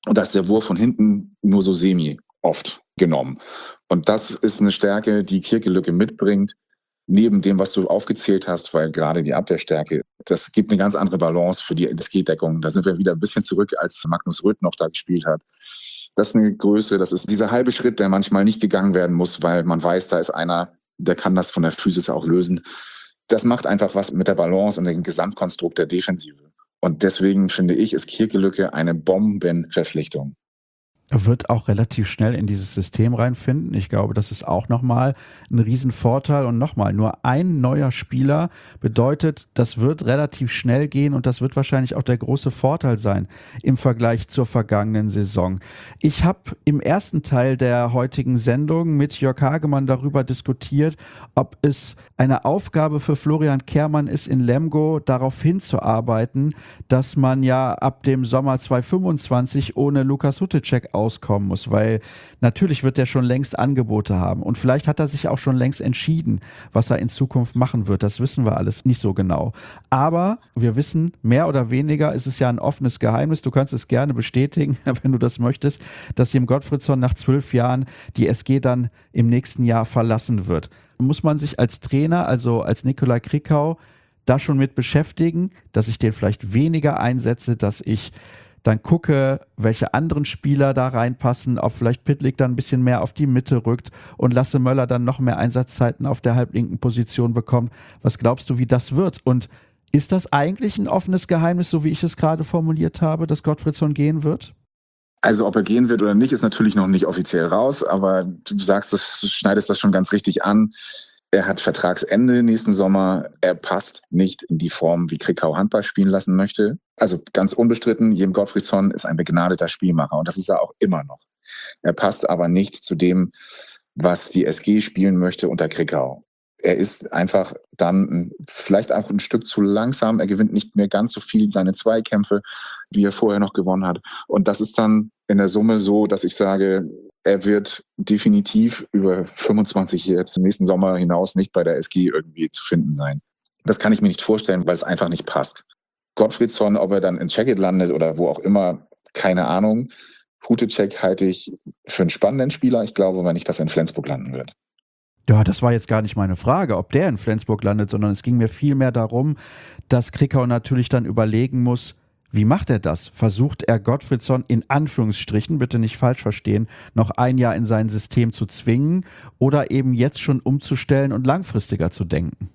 Und da ist der Wurf von hinten nur so semi oft genommen. Und das ist eine Stärke, die Kirkelücke mitbringt, neben dem, was du aufgezählt hast, weil gerade die Abwehrstärke, das gibt eine ganz andere Balance für die S G-Deckung. Da sind wir wieder ein bisschen zurück, als Magnus Röth noch da gespielt hat. Das ist eine Größe, das ist dieser halbe Schritt, der manchmal nicht gegangen werden muss, weil man weiß, da ist einer, der kann das von der Physis auch lösen. Das macht einfach was mit der Balance und dem Gesamtkonstrukt der Defensive. Und deswegen finde ich, ist Kirkelücke eine Bombenverpflichtung. Er wird auch relativ schnell in dieses System reinfinden. Ich glaube, das ist auch nochmal ein Riesenvorteil. Und nochmal, nur ein neuer Spieler bedeutet, das wird relativ schnell gehen und das wird wahrscheinlich auch der große Vorteil sein im Vergleich zur vergangenen Saison. Ich habe im ersten Teil der heutigen Sendung mit Jörg Hagemann darüber diskutiert, ob es eine Aufgabe für Florian Kehrmann ist, in Lemgo darauf hinzuarbeiten, dass man ja ab dem Sommer zweitausendfünfundzwanzig ohne Lukas Hutecek auskommen muss, weil natürlich wird er schon längst Angebote haben und vielleicht hat er sich auch schon längst entschieden, was er in Zukunft machen wird. Das wissen wir alles nicht so genau. Aber wir wissen, mehr oder weniger ist es ja ein offenes Geheimnis. Du kannst es gerne bestätigen, wenn du das möchtest, dass Jim Gottfriedson nach zwölf Jahren die S G dann im nächsten Jahr verlassen wird. Muss man sich als Trainer, also als Nikolai Krickau, da schon mit beschäftigen, dass ich den vielleicht weniger einsetze, dass ich dann gucke, welche anderen Spieler da reinpassen, ob vielleicht Pitlick dann ein bisschen mehr auf die Mitte rückt und Lasse Möller dann noch mehr Einsatzzeiten auf der halblinken Position bekommt. Was glaubst du, wie das wird? Und ist das eigentlich ein offenes Geheimnis, so wie ich es gerade formuliert habe, dass Gottfriedson gehen wird? Also ob er gehen wird oder nicht, ist natürlich noch nicht offiziell raus, aber du sagst, das schneidest das schon ganz richtig an. Er hat Vertragsende nächsten Sommer. Er passt nicht in die Form, wie Krickau Handball spielen lassen möchte. Also ganz unbestritten, Jim Gottfriedson ist ein begnadeter Spielmacher und das ist er auch immer noch. Er passt aber nicht zu dem, was die S G spielen möchte unter Krickau. Er ist einfach dann vielleicht auch ein Stück zu langsam. Er gewinnt nicht mehr ganz so viel seine Zweikämpfe, wie er vorher noch gewonnen hat. Und das ist dann in der Summe so, dass ich sage, er wird definitiv über fünfundzwanzig jetzt nächsten Sommer hinaus nicht bei der S G irgendwie zu finden sein. Das kann ich mir nicht vorstellen, weil es einfach nicht passt. Gottfriedson, ob er dann in Czechit landet oder wo auch immer, keine Ahnung. Hutecek halte ich für einen spannenden Spieler. Ich glaube aber nicht, dass er in Flensburg landen wird. Ja, das war jetzt gar nicht meine Frage, ob der in Flensburg landet, sondern es ging mir vielmehr darum, dass Krickau natürlich dann überlegen muss, wie macht er das? Versucht er Gottfriedson in Anführungsstrichen, bitte nicht falsch verstehen, noch ein Jahr in sein System zu zwingen oder eben jetzt schon umzustellen und langfristiger zu denken?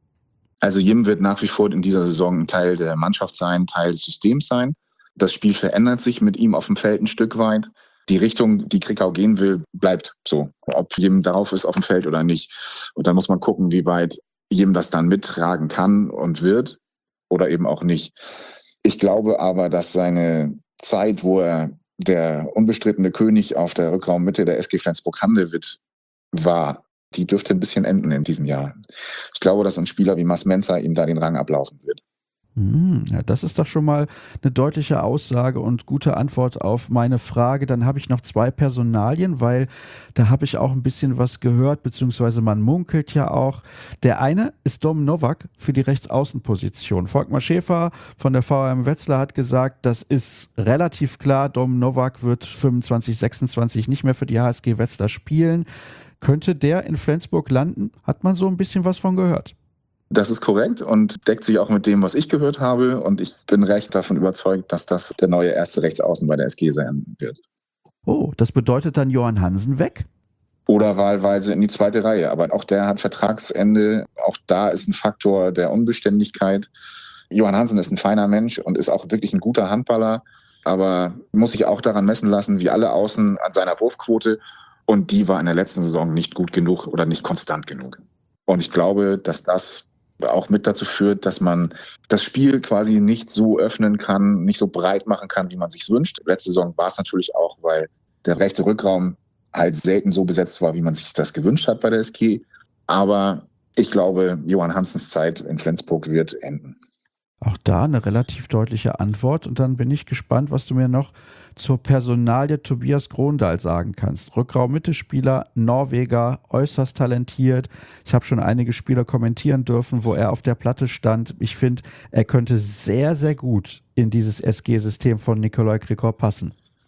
Also Jim wird nach wie vor in dieser Saison ein Teil der Mannschaft sein, Teil des Systems sein. Das Spiel verändert sich mit ihm auf dem Feld ein Stück weit. Die Richtung, die Krickau gehen will, bleibt so. Ob Jim darauf ist auf dem Feld oder nicht. Und dann muss man gucken, wie weit Jim das dann mittragen kann und wird oder eben auch nicht. Ich glaube aber, dass seine Zeit, wo er der unbestrittene König auf der Rückraummitte der S G Flensburg-Handewitt war, die dürfte ein bisschen enden in diesem Jahr. Ich glaube, dass ein Spieler wie Mas Mensah ihm da den Rang ablaufen wird. Hm, ja, das ist doch schon mal eine deutliche Aussage und gute Antwort auf meine Frage. Dann habe ich noch zwei Personalien, weil da habe ich auch ein bisschen was gehört, beziehungsweise man munkelt ja auch. Der eine ist Dom Novak für die Rechtsaußenposition. Volkmar Schäfer von der V R M Wetzlar hat gesagt, das ist relativ klar, Dom Novak wird fünfundzwanzig, sechsundzwanzig nicht mehr für die H S G Wetzlar spielen. Könnte der in Flensburg landen? Hat man so ein bisschen was von gehört? Das ist korrekt und deckt sich auch mit dem, was ich gehört habe. Und ich bin recht davon überzeugt, dass das der neue erste Rechtsaußen bei der S G sein wird. Oh, das bedeutet dann Johann Hansen weg? Oder wahlweise in die zweite Reihe. Aber auch der hat Vertragsende. Auch da ist ein Faktor der Unbeständigkeit. Johann Hansen ist ein feiner Mensch und ist auch wirklich ein guter Handballer. Aber muss sich auch daran messen lassen, wie alle Außen, an seiner Wurfquote. Und die war in der letzten Saison nicht gut genug oder nicht konstant genug. Und ich glaube, dass das auch mit dazu führt, dass man das Spiel quasi nicht so öffnen kann, nicht so breit machen kann, wie man sich wünscht. Letzte Saison war es natürlich auch, weil der rechte Rückraum halt selten so besetzt war, wie man sich das gewünscht hat bei der S G. Aber ich glaube, Johann Hansens Zeit in Flensburg wird enden. Auch da eine relativ deutliche Antwort. Und dann bin ich gespannt, was du mir noch zur Personalie Tobias Grondahl sagen kannst. Rückraum-Mittelspieler, Norweger, äußerst talentiert. Ich habe schon einige Spieler kommentieren dürfen, wo er auf der Platte stand. Ich finde, er könnte sehr, sehr gut in dieses S G-System von Nikolai Krickau passen.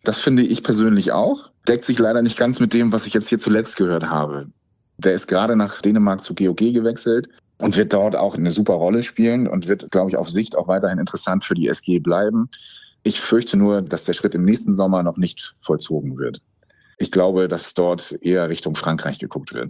Das finde ich persönlich auch. Deckt sich leider nicht ganz mit dem, was ich jetzt hier zuletzt gehört habe. Der ist gerade nach Dänemark zu G O G gewechselt und wird dort auch eine super Rolle spielen und wird, glaube ich, auf Sicht auch weiterhin interessant für die S G bleiben. Ich fürchte nur, dass der Schritt im nächsten Sommer noch nicht vollzogen wird. Ich glaube, dass dort eher Richtung Frankreich geguckt wird.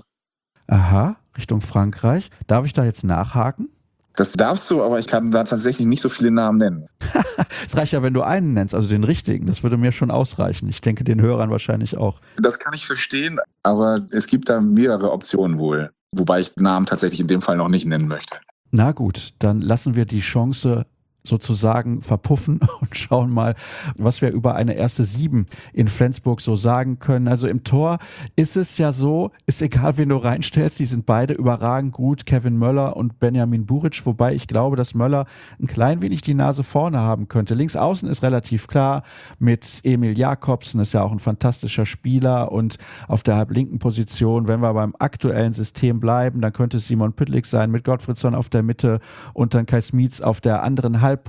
Aha, Richtung Frankreich. Darf ich da jetzt nachhaken? Das darfst du, aber ich kann da tatsächlich nicht so viele Namen nennen. Es reicht ja, wenn du einen nennst, also den richtigen. Das würde mir schon ausreichen. Ich denke, den Hörern wahrscheinlich auch. Das kann ich verstehen, aber es gibt da mehrere Optionen wohl. Wobei ich Namen tatsächlich in dem Fall noch nicht nennen möchte. Na gut, dann lassen wir die Chance sozusagen verpuffen und schauen mal, was wir über eine erste Sieben in Flensburg so sagen können. Also im Tor ist es ja so, ist egal, wen du reinstellst, die sind beide überragend gut, Kevin Möller und Benjamin Buric, wobei ich glaube, dass Möller ein klein wenig die Nase vorne haben könnte. Links außen ist relativ klar mit Emil Jakobsen, ist ja auch ein fantastischer Spieler, und auf der halblinken Position, wenn wir beim aktuellen System bleiben, dann könnte es Simon Püttlik sein mit Gottfriedson auf der Mitte und dann Kai Smits auf der anderen Halbposition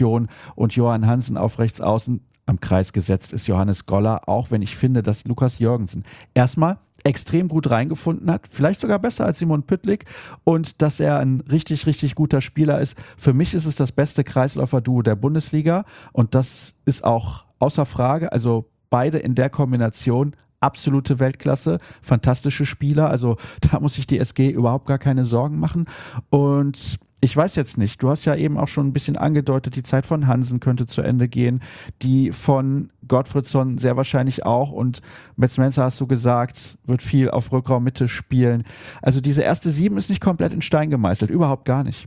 und Johann Hansen auf rechts außen. Am Kreis gesetzt ist Johannes Goller, auch wenn ich finde, dass Lukas Jürgensen erstmal extrem gut reingefunden hat, vielleicht sogar besser als Simon Püttlik, und dass er ein richtig, richtig guter Spieler ist. Für mich ist es das beste Kreisläufer-Duo der Bundesliga und das ist auch außer Frage, also beide in der Kombination absolute Weltklasse, fantastische Spieler, also da muss sich die S G überhaupt gar keine Sorgen machen. Und ich weiß jetzt nicht, du hast ja eben auch schon ein bisschen angedeutet, die Zeit von Hansen könnte zu Ende gehen, die von Gottfriedson sehr wahrscheinlich auch, und Metz-Menzer, hast du gesagt, wird viel auf Rückraummitte spielen. Also diese erste Sieben ist nicht komplett in Stein gemeißelt, überhaupt gar nicht.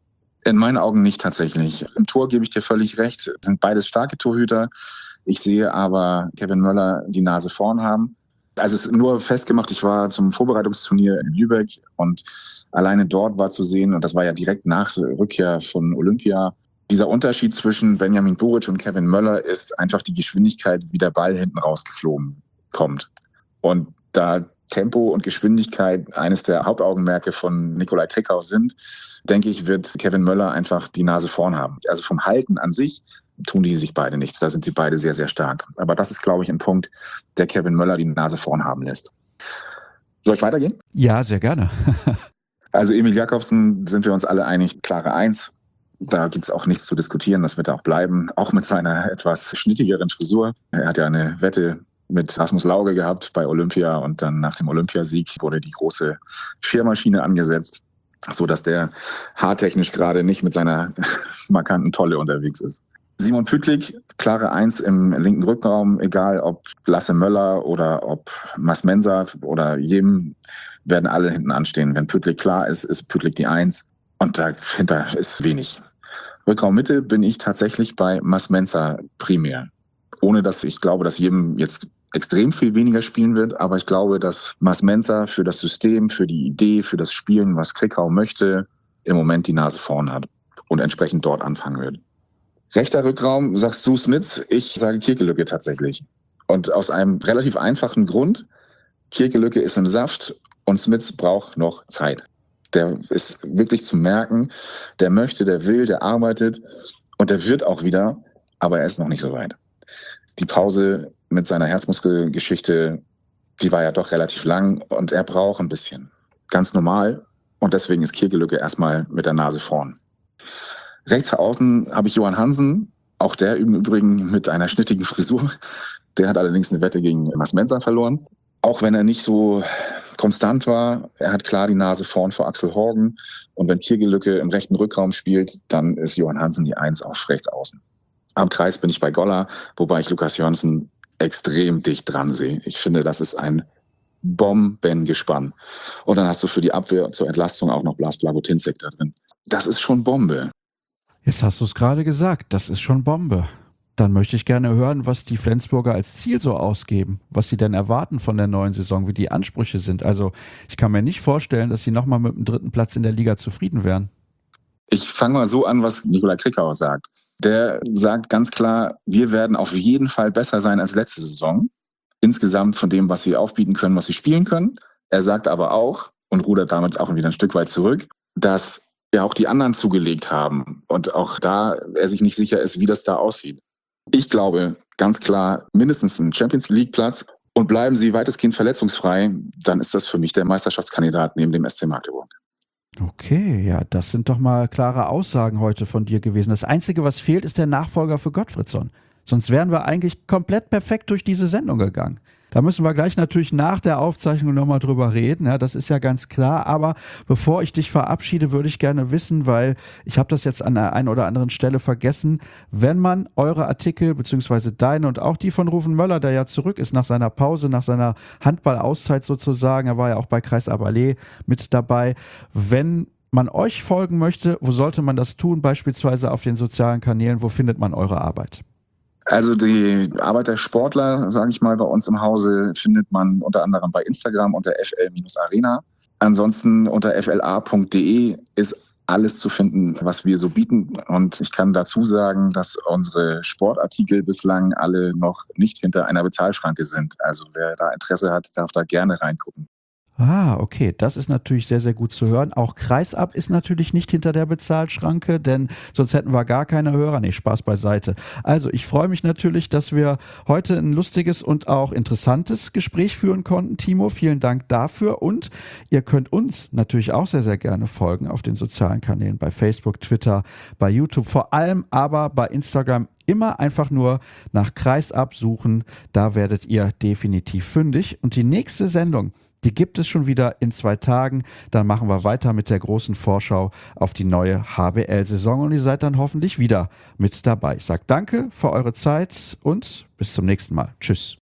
In meinen Augen nicht tatsächlich. Im Tor gebe ich dir völlig recht, sind beides starke Torhüter. Ich sehe aber Kevin Möller die Nase vorn haben. Also es ist nur festgemacht, ich war zum Vorbereitungsturnier in Lübeck und alleine dort war zu sehen, und das war ja direkt nach Rückkehr von Olympia, dieser Unterschied zwischen Benjamin Buric und Kevin Möller ist einfach die Geschwindigkeit, wie der Ball hinten rausgeflogen kommt. Und da Tempo und Geschwindigkeit eines der Hauptaugenmerke von Nikolai Krickau sind, denke ich, wird Kevin Möller einfach die Nase vorn haben. Also vom Halten an sich tun die sich beide nichts. Da sind sie beide sehr, sehr stark. Aber das ist, glaube ich, ein Punkt, der Kevin Möller die Nase vorn haben lässt. Soll ich weitergehen? Ja, sehr gerne. Also Emil Jakobsen, sind wir uns alle einig, klare Eins. Da gibt es auch nichts zu diskutieren, das wird auch bleiben. Auch mit seiner etwas schnittigeren Frisur. Er hat ja eine Wette mit Rasmus Lauge gehabt bei Olympia und dann nach dem Olympiasieg wurde die große Schermaschine angesetzt, sodass der haartechnisch gerade nicht mit seiner markanten Tolle unterwegs ist. Simon Püttlik, klare Eins im linken Rückraum, egal ob Lasse Möller oder ob Mas-Mensah oder jedem, werden alle hinten anstehen. Wenn Püttlik klar ist, ist Püttlik die Eins und dahinter ist wenig. Rückraummitte bin ich tatsächlich bei Mas-Mensah primär. Ohne dass ich glaube, dass jedem jetzt extrem viel weniger spielen wird, aber ich glaube, dass Mas-Mensah für das System, für die Idee, für das Spielen, was Krickau möchte, im Moment die Nase vorn hat und entsprechend dort anfangen wird. Rechter Rückraum, sagst du Smits, ich sage Kirkelücke tatsächlich. Und aus einem relativ einfachen Grund, Kirkelücke ist im Saft und Smits braucht noch Zeit. Der ist wirklich zu merken, der möchte, der will, der arbeitet und der wird auch wieder, aber er ist noch nicht so weit. Die Pause mit seiner Herzmuskelgeschichte, die war ja doch relativ lang und er braucht ein bisschen. Ganz normal und deswegen ist Kirkelücke erstmal mit der Nase vorn. Rechts außen habe ich Johann Hansen, auch der im Übrigen mit einer schnittigen Frisur. Der hat allerdings eine Wette gegen Mas-Mensah verloren. Auch wenn er nicht so konstant war, er hat klar die Nase vorn vor Axel Horgen. Und wenn Kirkelücke im rechten Rückraum spielt, dann ist Johann Hansen die Eins auf rechts außen. Am Kreis bin ich bei Goller, wobei ich Lukas Jürgensen extrem dicht dran sehe. Ich finde, das ist ein Bombengespann. Und dann hast du für die Abwehr zur Entlastung auch noch Blas Blagotinzek da drin. Das ist schon Bombe. Jetzt hast du es gerade gesagt, das ist schon Bombe. Dann möchte ich gerne hören, was die Flensburger als Ziel so ausgeben, was sie denn erwarten von der neuen Saison, wie die Ansprüche sind. Also ich kann mir nicht vorstellen, dass sie nochmal mit dem dritten Platz in der Liga zufrieden wären. Ich fange mal so an, was Nikolai Krickau sagt. Der sagt ganz klar, wir werden auf jeden Fall besser sein als letzte Saison. Insgesamt von dem, was sie aufbieten können, was sie spielen können. Er sagt aber auch, und rudert damit auch wieder ein Stück weit zurück, dass ja auch die anderen zugelegt haben und auch da er sich nicht sicher ist, wie das da aussieht. Ich glaube ganz klar mindestens einen Champions-League-Platz. Und bleiben sie weitestgehend verletzungsfrei, dann ist das für mich der Meisterschaftskandidat neben dem S C Magdeburg. Okay, ja, das sind doch mal klare Aussagen heute von dir gewesen. Das Einzige, was fehlt, ist der Nachfolger für Gottfriedson. Sonst wären wir eigentlich komplett perfekt durch diese Sendung gegangen. Da müssen wir gleich natürlich nach der Aufzeichnung nochmal drüber reden, ja, das ist ja ganz klar. Aber bevor ich dich verabschiede, würde ich gerne wissen, weil ich habe das jetzt an der einen oder anderen Stelle vergessen, wenn man eure Artikel, beziehungsweise deine und auch die von Ruven Möller, der ja zurück ist nach seiner Pause, nach seiner Handball-Auszeit sozusagen, er war ja auch bei Kreisab Allee mit dabei, wenn man euch folgen möchte, wo sollte man das tun, beispielsweise auf den sozialen Kanälen, wo findet man eure Arbeit? Also die Arbeit der Sportler, sage ich mal, bei uns im Hause findet man unter anderem bei Instagram unter f l Arena. Ansonsten unter f l a punkt d e ist alles zu finden, was wir so bieten. Und ich kann dazu sagen, dass unsere Sportartikel bislang alle noch nicht hinter einer Bezahlschranke sind. Also wer da Interesse hat, darf da gerne reingucken. Ah, okay, das ist natürlich sehr, sehr gut zu hören. Auch Kreisab ist natürlich nicht hinter der Bezahlschranke, denn sonst hätten wir gar keine Hörer. Nee, Spaß beiseite. Also ich freue mich natürlich, dass wir heute ein lustiges und auch interessantes Gespräch führen konnten. Timo, vielen Dank dafür. Und ihr könnt uns natürlich auch sehr, sehr gerne folgen auf den sozialen Kanälen, bei Facebook, Twitter, bei YouTube, vor allem aber bei Instagram. Immer einfach nur nach Kreisab suchen, da werdet ihr definitiv fündig. Und die nächste Sendung, die gibt es schon wieder in zwei Tagen. Dann machen wir weiter mit der großen Vorschau auf die neue H B L-Saison und ihr seid dann hoffentlich wieder mit dabei. Ich sage danke für eure Zeit und bis zum nächsten Mal. Tschüss.